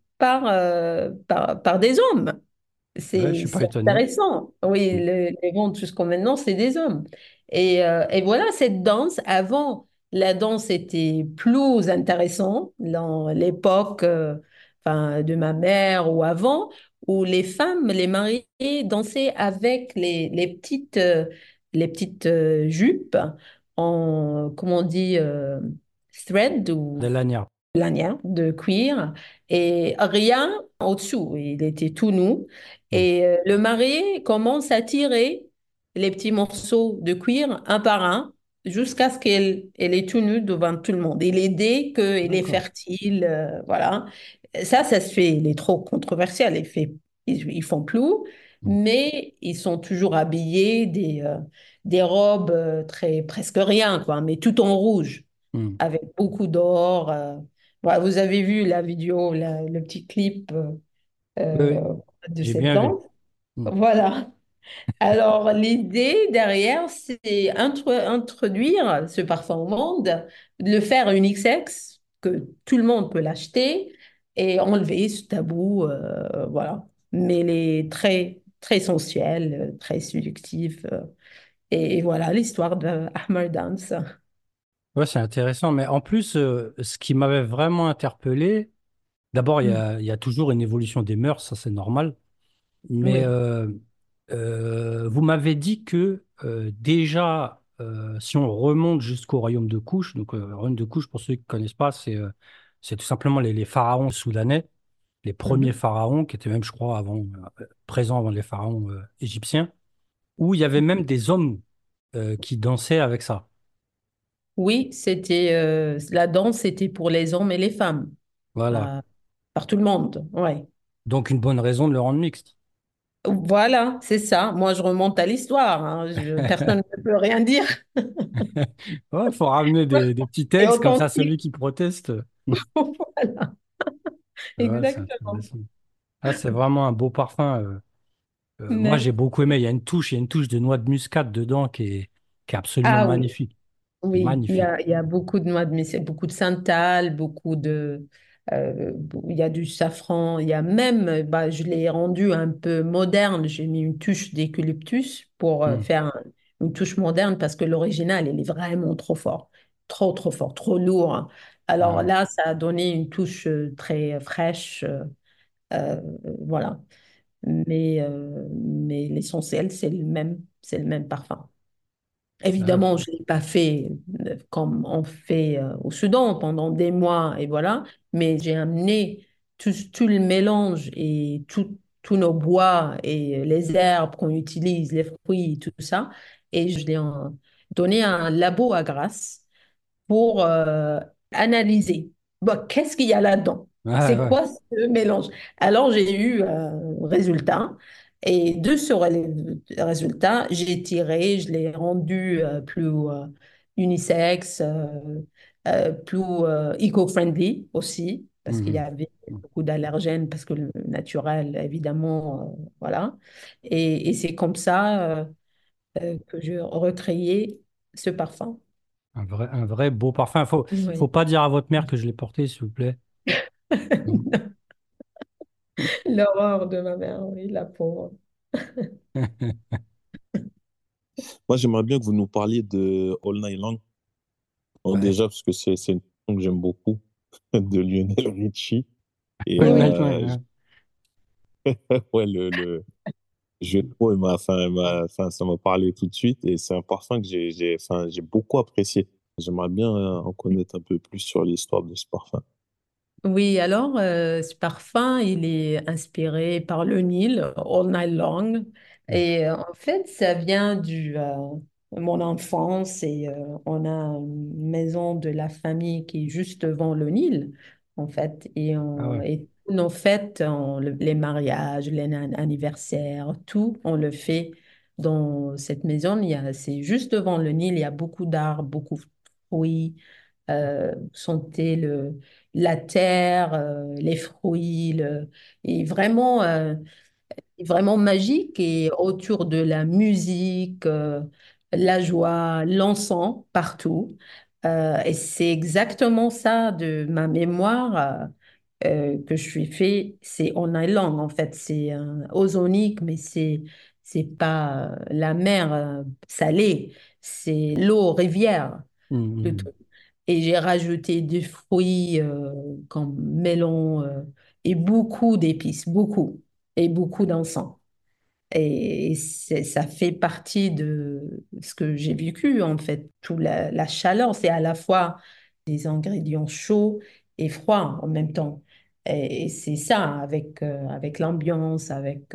par des hommes. Ouais, je suis C'est pas étonné. intéressant. Oui, Hmm. les ventes jusqu'à maintenant, c'est des hommes. Et voilà, cette danse, avant, la danse était plus intéressante dans l'époque enfin, de ma mère ou avant, où les femmes, les mariées dansaient avec les petites jupes en, comment on dit, thread Des ou lanières. lanière de cuir et rien au-dessous. Il était tout nu. Hmm. Et le marié commence à tirer les petits morceaux de cuir un par un jusqu'à ce qu'elle est tout nue devant tout le monde. Et l'aider qu'il est D'accord. fertile, voilà. Ça se fait, il est trop controversial. Ils font plus, Hmm. mais ils sont toujours habillés des robes très, presque rien, quoi, mais tout en rouge Hmm. avec beaucoup d'or. Voilà, vous avez vu la vidéo, le petit clip Oui, oui, de j'ai cette bien vu. danse. Hmm. Voilà. Alors, l'idée derrière, c'est introduire ce parfum au monde, de le faire unisexe, que tout le monde peut l'acheter, et enlever ce tabou, voilà. Mais il est très, très sensuel, très séductif. Et voilà l'histoire de Ahmar Dance. Ouais, c'est intéressant. Mais en plus, ce qui m'avait vraiment interpellé, d'abord, Mm. il y a toujours une évolution des mœurs, ça c'est normal. Mais Oui. vous m'avez dit que déjà, si on remonte jusqu'au royaume de Couch, donc le royaume de Couch, pour ceux qui ne connaissent pas, c'est tout simplement les pharaons soudanais, les premiers Mhm. pharaons qui étaient même, je crois, présents avant les pharaons égyptiens, où il y avait même des hommes qui dansaient avec ça. Oui, c'était la danse, c'était pour les hommes et les femmes, Voilà. euh, par tout le monde. Ouais. Donc une bonne raison de le rendre mixte. Voilà, c'est ça. Moi, je remonte à l'histoire, hein. Personne ne peut rien dire. Il faut ramener des petits C'est textes comme ça, celui authentique. qui proteste. Voilà, Ouais, c'est exactement. intéressant. Ah, c'est vraiment un beau parfum. Moi, j'ai Merci. beaucoup aimé. Il y a une touche de noix de muscade dedans qui est absolument Ah oui. magnifique. Oui, Magnifique. il y a beaucoup de noix de mais beaucoup de santal, il y a du safran, il y a même, bah, je l'ai rendu un peu moderne, j'ai mis une touche d'eucalyptus pour Hmm. faire une touche moderne parce que l'original, il est vraiment trop fort, trop, trop fort, trop lourd, hein. Ah Alors ouais. là, ça a donné une touche très fraîche, euh, voilà. Mais l'essentiel, c'est le même parfum. Ah, Évidemment, je ne l'ai pas fait comme on fait au Soudan pendant des mois et voilà, mais j'ai amené tout le mélange et tous nos bois et les herbes qu'on utilise, les fruits, tout ça, et je l'ai donné à un labo à Grasse pour analyser. Bon, qu'est-ce qu'il y a là-dedans? ouais, C'est ouais. quoi ce mélange? Alors, j'ai eu un résultat. Et de ce résultat, j'ai tiré, je l'ai rendu plus unisexe, plus eco-friendly aussi, parce qu'il y Mhm. avait beaucoup d'allergènes, parce que le naturel, évidemment, voilà. Et c'est comme ça que j'ai recréé ce parfum. Un vrai beau parfum. Faut Oui. pas dire à votre mère que je l'ai porté, s'il vous plaît. Hmm. L'horreur de ma mère, oui, la pauvre. Moi, j'aimerais bien que vous nous parliez de All Night Long. Bon, Ouais. déjà, parce que c'est une chanson que j'aime beaucoup de Lionel Richie. Et All Oui, Night Long, ouais. ouais, le jeu de mots, enfin, ça m'a parlé tout de suite. Et c'est un parfum que enfin, j'ai beaucoup apprécié. J'aimerais bien en connaître un peu plus sur l'histoire de ce parfum. oui, alors ce parfum, il est inspiré par le Nil, All Night Long. Hmm. Et en fait, ça vient de mon enfance et on a une maison de la famille qui est juste devant le Nil, en fait. Ah ouais. nos fêtes, les mariages, les anniversaires, tout, on le fait dans cette maison. C'est juste devant le Nil, il y a beaucoup d'arbres, beaucoup de fruits. Sentez la terre, les fruits, et vraiment, vraiment magique. Et autour de la musique, la joie, l'encens partout. Et c'est exactement ça de ma mémoire. Que je suis fait, c'est en Islande en fait, c'est ozonique, mais c'est pas la mer salée, c'est l'eau rivière Mhm. plutôt. Et j'ai rajouté des fruits comme melon et beaucoup d'épices, beaucoup et beaucoup d'encens. Et ça fait partie de ce que j'ai vécu en fait, tout la chaleur, c'est à la fois des ingrédients chauds et froids en même temps. Et c'est ça, avec l'ambiance,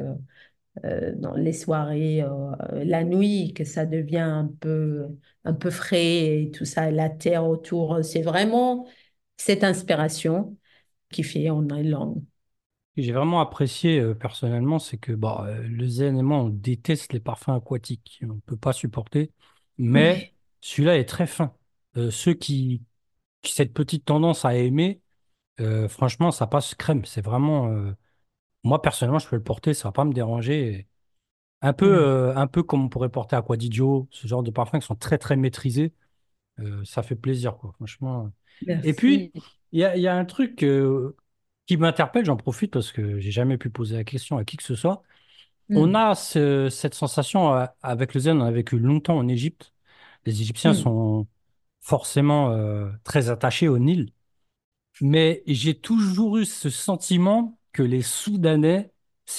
dans les soirées, la nuit, que ça devient un peu frais et tout ça, et la terre autour. C'est vraiment cette inspiration qui fait en Irlande. Ce que j'ai vraiment apprécié personnellement, c'est que bah, le zen et moi, on déteste les parfums aquatiques. On ne peut pas supporter. Mais Oui, celui-là est très fin. Ceux qui cette petite tendance à aimer, franchement, ça passe crème. C'est vraiment. Moi, personnellement, je peux le porter, ça va pas me déranger. oui. Un peu comme on pourrait porter Aquadigio, ce genre de parfums qui sont très, très maîtrisés. Ça fait plaisir, quoi, franchement. Et puis, Merci. il y a un truc qui m'interpelle, j'en profite parce que j'ai jamais pu poser la question à qui que ce soit. On Hmm, a cette sensation avec le zen, on a vécu longtemps en Égypte. Les Égyptiens hmm. sont forcément très attachés au Nil, mais j'ai toujours eu ce sentiment que les Soudanais,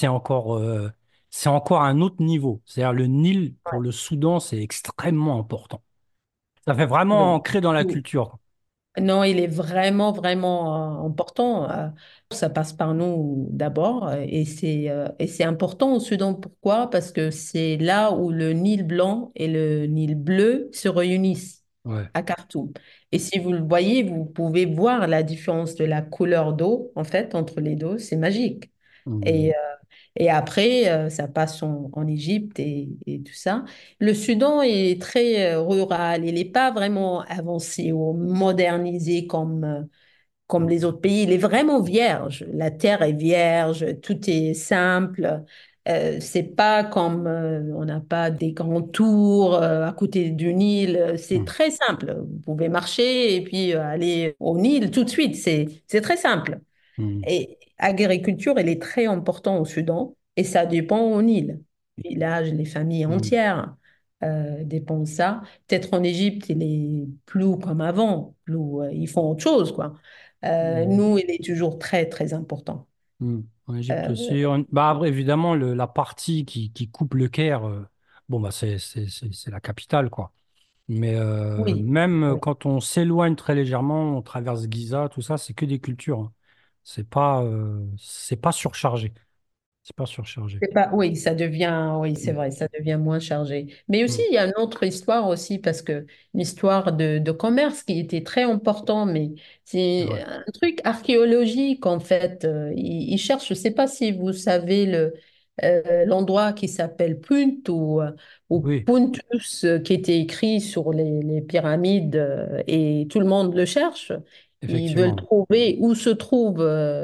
c'est encore un autre niveau. C'est-à-dire le Nil, pour le Soudan, c'est extrêmement important. Ça fait vraiment Oui. ancré dans la culture. Non, il est vraiment, vraiment important. Ça passe par nous d'abord et c'est important au Soudan. Pourquoi? Parce que c'est là où le Nil blanc et le Nil bleu se réunissent Ouais. à Khartoum. Et si vous le voyez, vous pouvez voir la différence de la couleur d'eau en fait entre les deux. C'est magique. Mhm. Et, et après, ça passe en Égypte et tout ça. Le Soudan est très rural. Il n'est pas vraiment avancé ou modernisé comme les autres pays. Il est vraiment vierge. La terre est vierge, tout est simple. C'est pas comme on n'a pas des grands tours à côté du Nil. C'est Mhm. très simple. Vous pouvez marcher et puis aller au Nil tout de suite. C'est très simple. Mhm. Et agriculture, elle est très importante au Soudan et ça dépend au Nil. Les villages, les familles Mhm. entières dépendent de ça. Peut-être en Égypte, il est plus comme avant, plus, ils font autre chose, quoi. Mhm. Nous, il est toujours très, très important. En Égypte Euh, aussi. Bah, après, évidemment, la partie qui coupe le Caire, bon, bah, c'est la capitale, quoi. Mais oui, même oui. quand on s'éloigne très légèrement, on traverse Giza, tout ça, c'est que des cultures, hein. C'est pas surchargé. C'est pas surchargé. C'est pas, oui, ça devient, oui, c'est Mm. vrai, ça devient moins chargé. Mais aussi, Mm. il y a une autre histoire aussi, parce que une histoire de commerce qui était très important, mais C'est c'est vrai. un truc archéologique, en fait. Ils cherchent, je ne sais pas si vous savez l'endroit qui s'appelle Punt ou Oui, Puntus, qui était écrit sur les pyramides, et tout le monde le cherche. Ils veulent effectivement. trouver où se trouve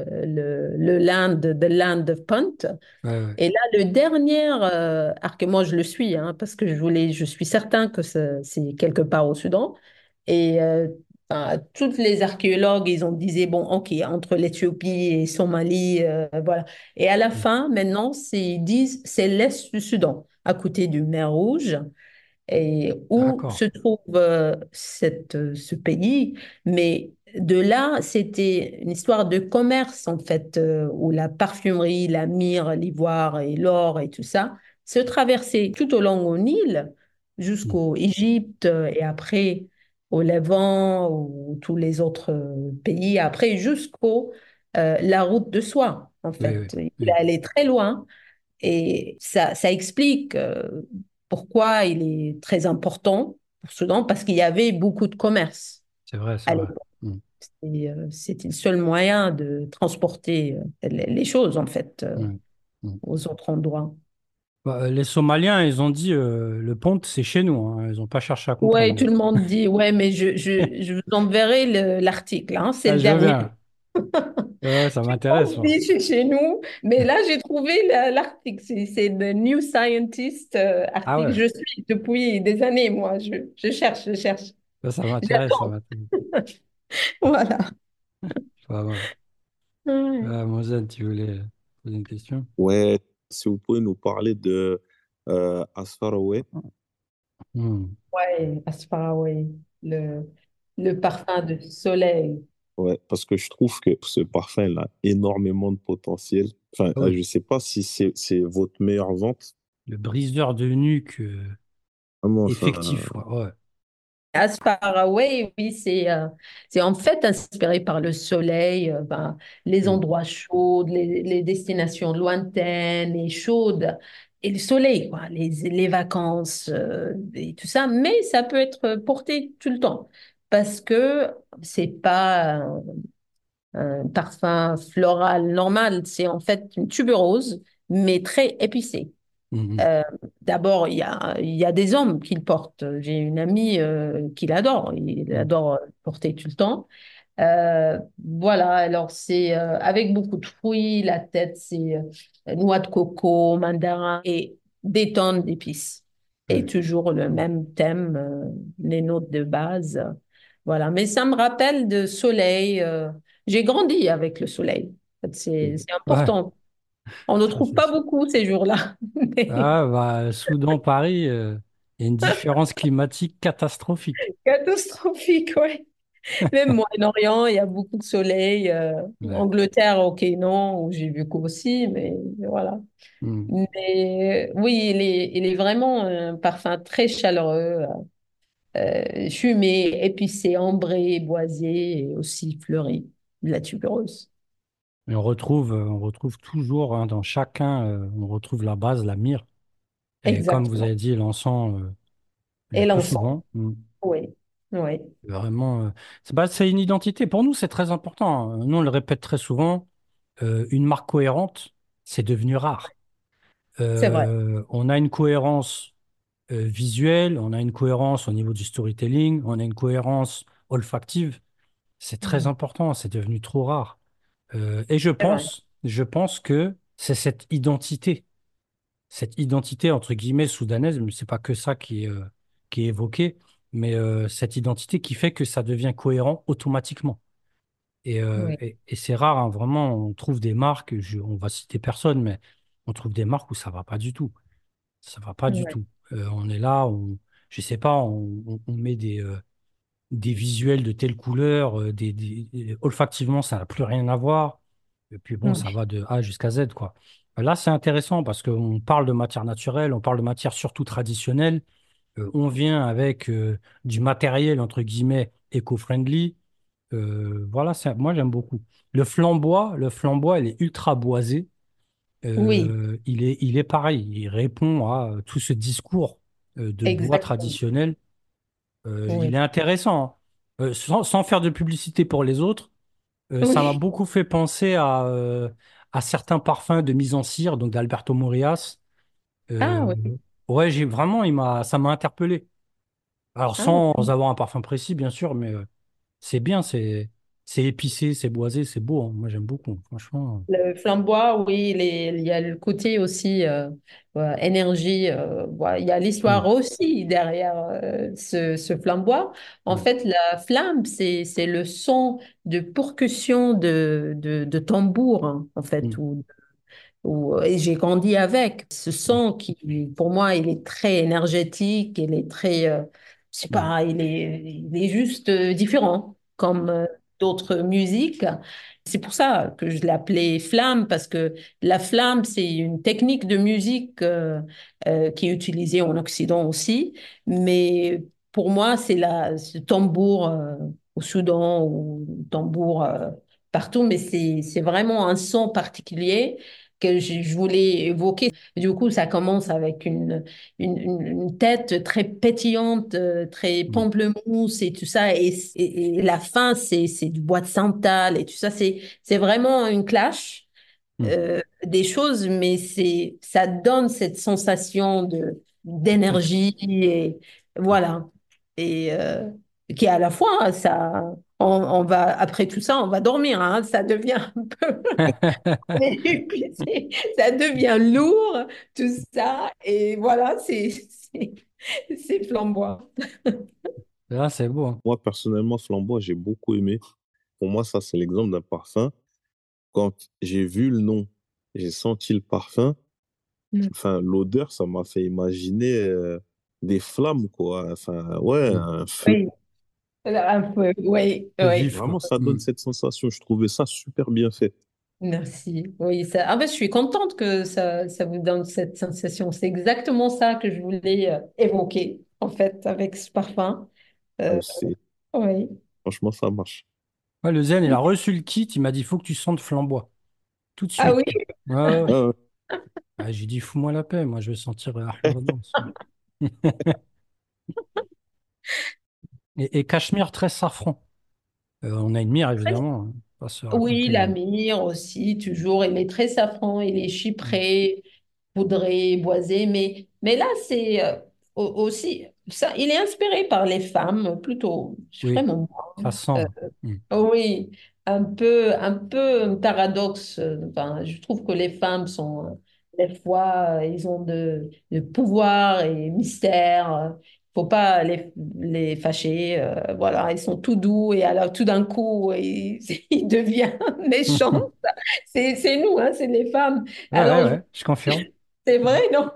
le land, the land of Punt. Ouais, ouais. Et là, le dernier, que moi je le suis, hein, parce que je suis certain que c'est quelque part au Soudan. Et tous les archéologues, ils ont disé, bon, ok, entre l'Éthiopie et Somalie, voilà. Et à la Mm. fin, maintenant, ils disent, c'est l'Est du Soudan, à côté du mer Rouge et où D'accord. se trouve ce pays. Mais de là, c'était une histoire de commerce, en fait, où la parfumerie, la myrrhe, l'ivoire et l'or et tout ça se traversaient tout au long au Nil Mm. jusqu'au Égypte et après au Levant ou tous les autres pays, après jusqu'au la route de soie, en Oui, oui, fait. Il est oui. allé très loin. Et ça explique pourquoi il est très important pour Soudan, parce qu'il y avait beaucoup de commerce C'est vrai, c'est à vrai. l'époque. Mm. C'est le seul moyen de transporter les choses, en fait, Ouais. Mm. aux autres endroits. Bah, les Somaliens, ils ont dit le pont, c'est chez nous, hein. Ils n'ont pas cherché à Ouais, comprendre. tout le monde dit, ouais, mais je vous enverrai l'article, hein, c'est Ah, le je veux dernier. bien. Ouais, ça m'intéresse, On moi. dit chez nous, mais là, j'ai trouvé l'article. C'est le New Scientist Ah article. ouais, Je suis depuis des années, moi. Je cherche, je cherche. ça m'intéresse, ça J'attends. m'intéresse. Voilà. Pas mal. Ouais, Moselle, tu voulais poser une question? Ouais, si vous pouvez nous parler de As Far Away. Hmm. ouais, Asparawe, le parfum de soleil. Ouais, parce que je trouve que ce parfum, il a énormément de potentiel. Enfin, Ah oui, je sais pas si c'est votre meilleure vente. le briseur de nuque Vraiment, enfin, effectif, ouais. Ouais. As far away, oui, c'est en fait inspiré par le soleil, les Hmm. endroits chauds, les destinations lointaines et chaudes, et le soleil, quoi, les vacances et tout ça. Mais ça peut être porté tout le temps parce que c'est pas un parfum floral normal, c'est en fait une tuberose, mais très épicée. Hmm, Euh, D'abord, il y a des hommes qui le portent. J'ai une amie qui l'adore. Il hmm, adore porter tout le temps. Voilà, alors c'est avec beaucoup de fruits. La tête, c'est noix de coco, mandarin et des tonnes d'épices. Et hmm. toujours le même thème, les notes de base. Voilà, mais ça me rappelle de soleil. J'ai grandi avec le soleil. C'est Ouais, important. On ne ça trouve c'est pas sûr. beaucoup ces jours-là. Mais Ah, bah, Soudan, Paris, il y a une différence climatique catastrophique. catastrophique, ouais. Même Moyen-Orient, il y a beaucoup de soleil. Ouais. Angleterre, ok, non, où j'ai vu qu'aussi, mais voilà. Hmm. Mais oui, il est vraiment un parfum très chaleureux, fumé, épicé, ambré, boisé et aussi fleuri, de la tubereuse. Et on retrouve toujours hein, dans chacun, on retrouve la base, la myrrhe. Et comme vous Exactement. avez dit, l'encens le Et plus l'encens, souvent. Hmm. oui, oui, Vraiment, c'est une identité. Pour nous, c'est très important, hein. Nous, on le répète très souvent, une marque cohérente, c'est devenu rare. c'est vrai. On a une cohérence visuelle, on a une cohérence au niveau du storytelling, on a une cohérence olfactive. C'est très Mm. important, c'est devenu trop rare. Et C'est vrai. je pense que c'est cette identité entre guillemets soudanaise, mais c'est pas que ça qui est évoqué, mais cette identité qui fait que ça devient cohérent automatiquement. Oui, Et c'est rare, hein, vraiment, on trouve des marques, on va citer personne, mais on trouve des marques où ça va pas du tout. Ça va pas du oui, tout. On est là, je sais pas, on met des visuels de telle couleur, olfactivement, ça n'a plus rien à voir. Et puis bon, ça oui, va de A jusqu'à Z, quoi. Là, c'est intéressant parce qu'on parle de matière naturelle, on parle de matière surtout traditionnelle. On vient avec du matériel, entre guillemets, éco-friendly. Voilà, moi, j'aime beaucoup. Le flambois, il est ultra boisé. oui, Il est pareil. Il répond à tout ce discours de bois exactement. traditionnel. Oui, Il est intéressant, hein. Sans faire de publicité pour les autres, ça m'a oui. beaucoup fait penser à certains parfums de mise en cire, donc d'Alberto Morillas. Ah Euh, oui, ouais, ça m'a interpellé. Alors, ah sans oui. avoir un parfum précis, bien sûr, mais c'est bien, c'est épicé, c'est boisé, c'est beau, hein. Moi, j'aime beaucoup, franchement. Le flambois, oui, il y a le côté aussi énergie. Il y a l'histoire Hmm, aussi derrière ce flambois. En hmm, fait, la flamme, c'est le son de percussion de tambour, hein, en fait, hmm, et j'ai grandi avec ce son qui, pour moi, il est très énergétique, il est très, je sais hmm, pas, il est juste différent, comme d'autres musiques. C'est pour ça que je l'appelais flamme, parce que la flamme, c'est une technique de musique qui est utilisée en Occident aussi, mais pour moi, ce tambour au Soudan ou tambour partout, mais c'est vraiment un son particulier que je voulais évoquer. Du coup, ça commence avec une tête très pétillante, très Mm. pamplemousse et tout ça. Et la fin, c'est du bois de santal et tout ça. C'est vraiment une clash Mm. des choses, mais ça donne cette sensation d'énergie et voilà. Et qui à la fois, on va, après tout ça, on va dormir, hein, ça devient un peu, et puis ça devient lourd, tout ça, et voilà, c'est flamboyant. Là, c'est beau, hein. Moi, personnellement, Flambois, j'ai beaucoup aimé. Pour moi, ça, c'est l'exemple d'un parfum. Quand j'ai vu le nom, j'ai senti le parfum, Mm. enfin, l'odeur, ça m'a fait imaginer des flammes, quoi. Enfin, ouais, Mm. un feu. Oui, un peu, oui, C'est oui. vif, Vraiment, quoi. ça donne Mm. cette sensation. Je trouvais ça super bien fait. Merci. Oui, ça... ah ben, je suis contente que ça vous donne cette sensation. C'est exactement ça que je voulais évoquer, en fait, avec ce parfum. Ah, Euh, oui. franchement, ça marche. Ouais, le Zen, il a reçu le kit, il m'a dit, il faut que tu sentes flamboie. Tout de Ah suite. oui, Ouais, ouais, ouais. Ah, ouais. Ah, j'ai dit, fous-moi la paix, moi je vais sentir Ahmed aussi. Et Cachemire très safran. On a une mire, évidemment, hein. Pas se oui, raconter. la myrrhe aussi, toujours. Il est très safran, il est Mm. chypré, poudré, boisé. Mais là, c'est aussi, ça, il est inspiré par les femmes, plutôt, Oui, vraiment. ça sent. Mm. Oui, un peu un paradoxe. Enfin, je trouve que les femmes sont, des fois, ils ont de pouvoir et mystère. Faut pas les fâcher. Voilà, ils sont tout doux et alors tout d'un coup, ils deviennent méchants. C'est nous, hein, c'est les femmes. Ouais, ouais, Alors, ouais, je confirme. c'est vrai, non?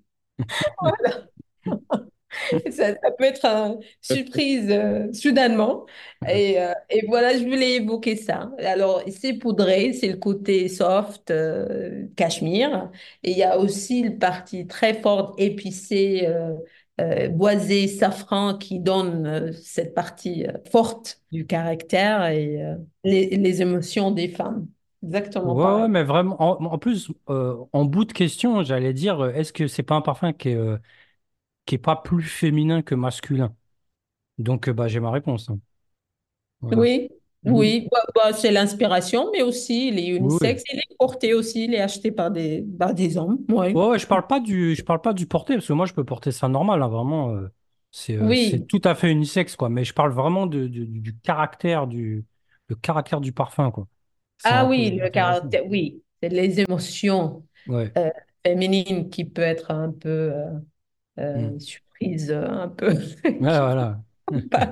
Ça peut être une surprise soudainement. Et voilà, je voulais évoquer ça. Alors, c'est poudré, c'est le côté soft, cachemire. Et il y a aussi le parti très fort, épicé, boisé, safran qui donne cette partie forte du caractère et les émotions des femmes. Exactement Ouais, ouais, pareil. mais vraiment, en plus, en bout de question, j'allais dire, est-ce que c'est pas un parfum qui est pas plus féminin que masculin? Donc, bah, j'ai ma réponse, hein. Voilà. Oui, Mm. oui, c'est l'inspiration, mais aussi il est Oui, oui. unisexe, il est porté aussi, il est acheté par des hommes. Oui, Ouais, ouais, je parle pas du porter, parce que moi, je peux porter ça normal, hein, vraiment. C'est oui. tout à fait unisexe, quoi. Mais je parle vraiment du caractère, le caractère du parfum, quoi. C'est Ah un peu oui, le intéressant. caractère, oui, c'est les émotions Ouais. euh, féminines qui peut être un peu Mm. surprise, un peu, Ouais, qui voilà. sont pas,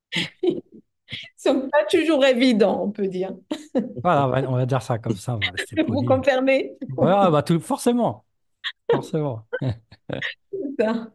sont pas toujours évidents, on peut dire. Voilà, on va dire ça comme ça, on va rester Vous poli. confirmez? Ouais, ouais, bah, forcément, forcément. Ça.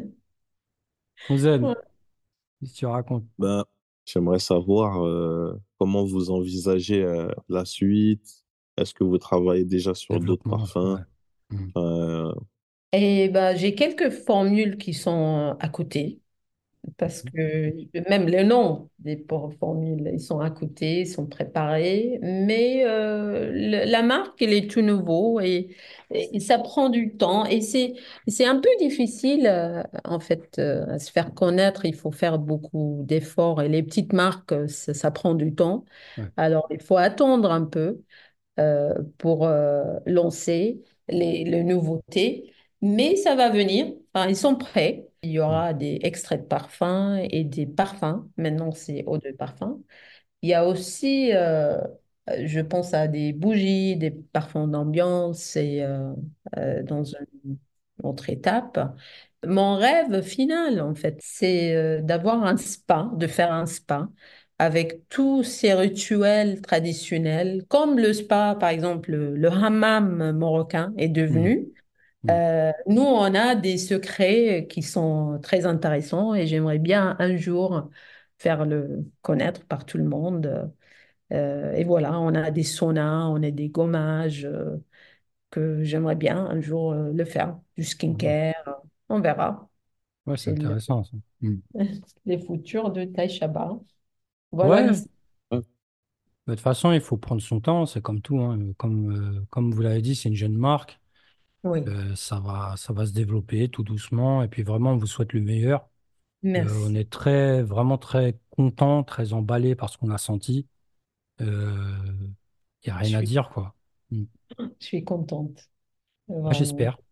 Zen, Ouais. qu'est-ce que tu racontes? Ben, j'aimerais savoir comment vous envisagez la suite. Est-ce que vous travaillez déjà sur d'autres Développement, parfums? ouais. Mm. Euh, Et ben, j'ai quelques formules qui sont à côté. Parce que même les noms des formules, ils sont à côté, ils sont préparés, mais la marque, elle est tout nouveau et ça prend du temps et c'est un peu difficile en fait à se faire connaître. Il faut faire beaucoup d'efforts et les petites marques, ça prend du temps. Ouais. Alors il faut attendre un peu pour lancer les nouveautés. Mais ça va venir. Enfin, ils sont prêts. Il y Mm. aura des extraits de parfums et des parfums. Maintenant, c'est eau de parfum. Il y a aussi, je pense à des bougies, des parfums d'ambiance et dans une autre étape. Mon rêve final, en fait, c'est d'avoir un spa, de faire un spa avec tous ces rituels traditionnels, comme le spa, par exemple, le hammam marocain est Mm. devenu. Mm. Nous, on a des secrets qui sont très intéressants et j'aimerais bien un jour faire le connaître par tout le monde. Et voilà, on a des saunas, on a des gommages que j'aimerais bien un jour le faire, du Ouais, skincare. On verra. ouais, c'est C'est intéressant, ça. Mm. les futurs de Taï Shaba. Voilà Ouais, l'histoire. De toute façon, il faut prendre son temps, c'est comme tout, hein. Comme vous l'avez dit, c'est une jeune marque. Oui, Ça va se développer tout doucement. Et puis vraiment, on vous souhaite le meilleur. On merci. est vraiment très content, très emballé par ce qu'on a senti. Il n'y a Je rien à suis, dire, quoi. Mm. je suis contente, vraiment. J'espère.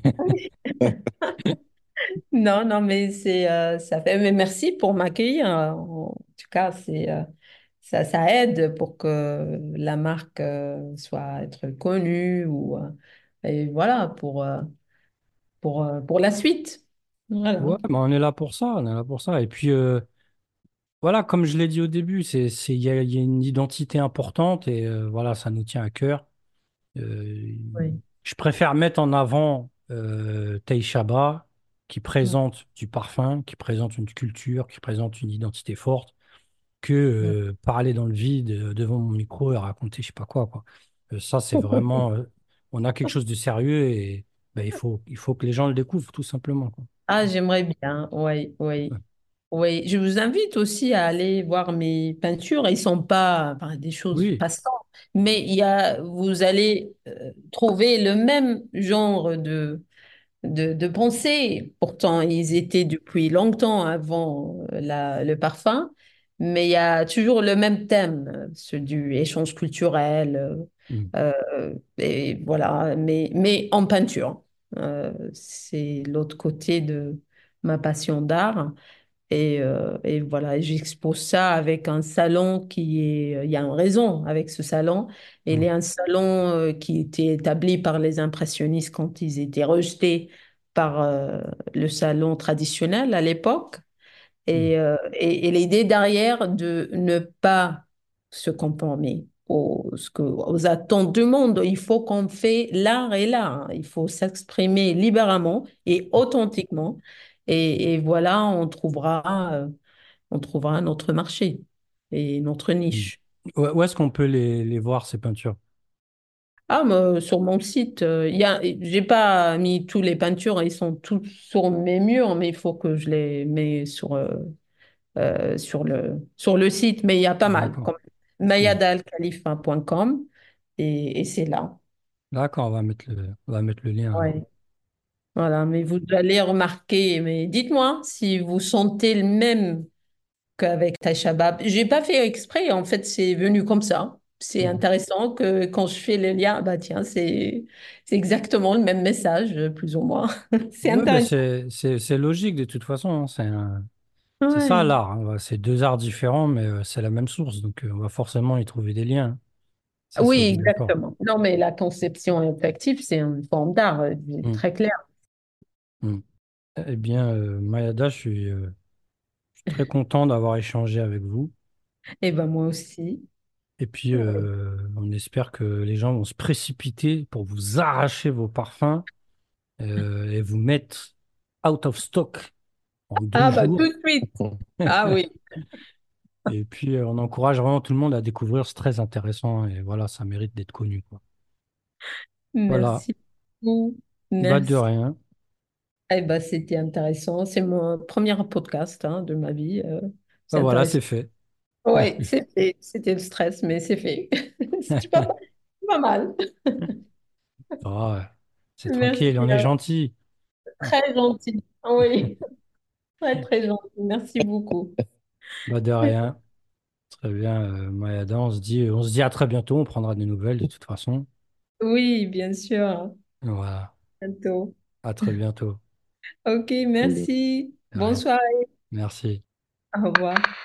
Non, non, mais ça fait. Mais merci pour m'accueillir. En tout cas, ça aide pour que la marque soit être connue ou et voilà pour la suite. Voilà. Ouais, mais on est là pour ça, on est là pour ça. Et puis, voilà, comme je l'ai dit au début, il y a une identité importante et voilà, ça nous tient à cœur. Euh, Oui. je préfère mettre en avant Tei Shaba, qui présente du parfum, qui présente une culture, qui présente une identité forte, que parler dans le vide devant mon micro et raconter je sais pas quoi, quoi. Ça, c'est vraiment, on a quelque chose de sérieux et ben, il faut que les gens le découvrent tout simplement, quoi. Ah, j'aimerais bien. Oui, oui. Ouais. Oui, je vous invite aussi à aller voir mes peintures. Ils sont pas enfin, des choses Oui. passantes, mais vous allez trouver le même genre de pensée. Pourtant, ils étaient depuis longtemps avant le parfum, mais il y a toujours le même thème, ce du échange culturel, Mm. et voilà, mais en peinture. C'est l'autre côté de ma passion d'art. Et voilà, j'expose ça avec un salon il y a une raison avec ce salon. Il Mm. est un salon qui était établi par les impressionnistes quand ils étaient rejetés par le salon traditionnel à l'époque. Mm. Et l'idée derrière de ne pas se conformer aux attentes du monde. Il faut qu'on fait l'art et l'art, hein. Il faut s'exprimer librement et authentiquement. Et voilà, on trouvera notre marché et notre Mm. niche. Où est-ce qu'on peut les voir, ces peintures? Ah, mais sur mon site, j'ai pas mis tous les peintures, ils sont tous sur mes murs, mais il faut que je les mets sur le site, mais il y a pas mal, D'accord. comme Mm. mayadalkhalifa.com et c'est là. D'accord, on va mettre le lien alors. Ouais. Voilà, mais vous allez remarquer, mais dites-moi si vous sentez le même qu'avec Taïcha Bab. J'ai pas fait exprès, en fait, c'est venu comme ça. C'est Mm. intéressant que quand je fais le lien, bah tiens, c'est exactement le même message, plus ou moins. C'est Ouais, ben intéressant. c'est logique de toute façon, hein. C'est ça Ouais. l'art, hein. C'est deux arts différents, mais c'est la même source. Donc, on va forcément y trouver des liens. Ça, c'est Oui, obligatoire. exactement. Non, mais la conception affective, c'est une forme d'art, Mm. très clair. Mm. Eh bien, Mayada, je suis très content d'avoir échangé avec vous. Et ben moi aussi. Et puis, on espère que les gens vont se précipiter pour vous arracher vos parfums et vous mettre out of stock en deux Ah, bah tout jours. de suite. Ah oui. Et puis, on encourage vraiment tout le monde à découvrir. C'est très intéressant et voilà, ça mérite d'être connu, quoi. Voilà, Merci beaucoup. bah de Merci. rien. Eh ben, c'était intéressant. C'est mon premier podcast hein, de ma vie. Bah C'est voilà, intéressant. c'est fait. Oui, c'était le stress, mais c'est fait. C'est pas mal. Ah, ouais. C'est Merci. tranquille, on est gentil. Très gentil. Oui, très, très gentil. Merci beaucoup. Bah de rien. Très bien, Mayada, on se dit à très bientôt. On prendra des nouvelles de toute façon. Oui, bien sûr. Voilà, À bientôt. à très bientôt. Ok, merci. De rien. Bonsoir. Merci. Au revoir.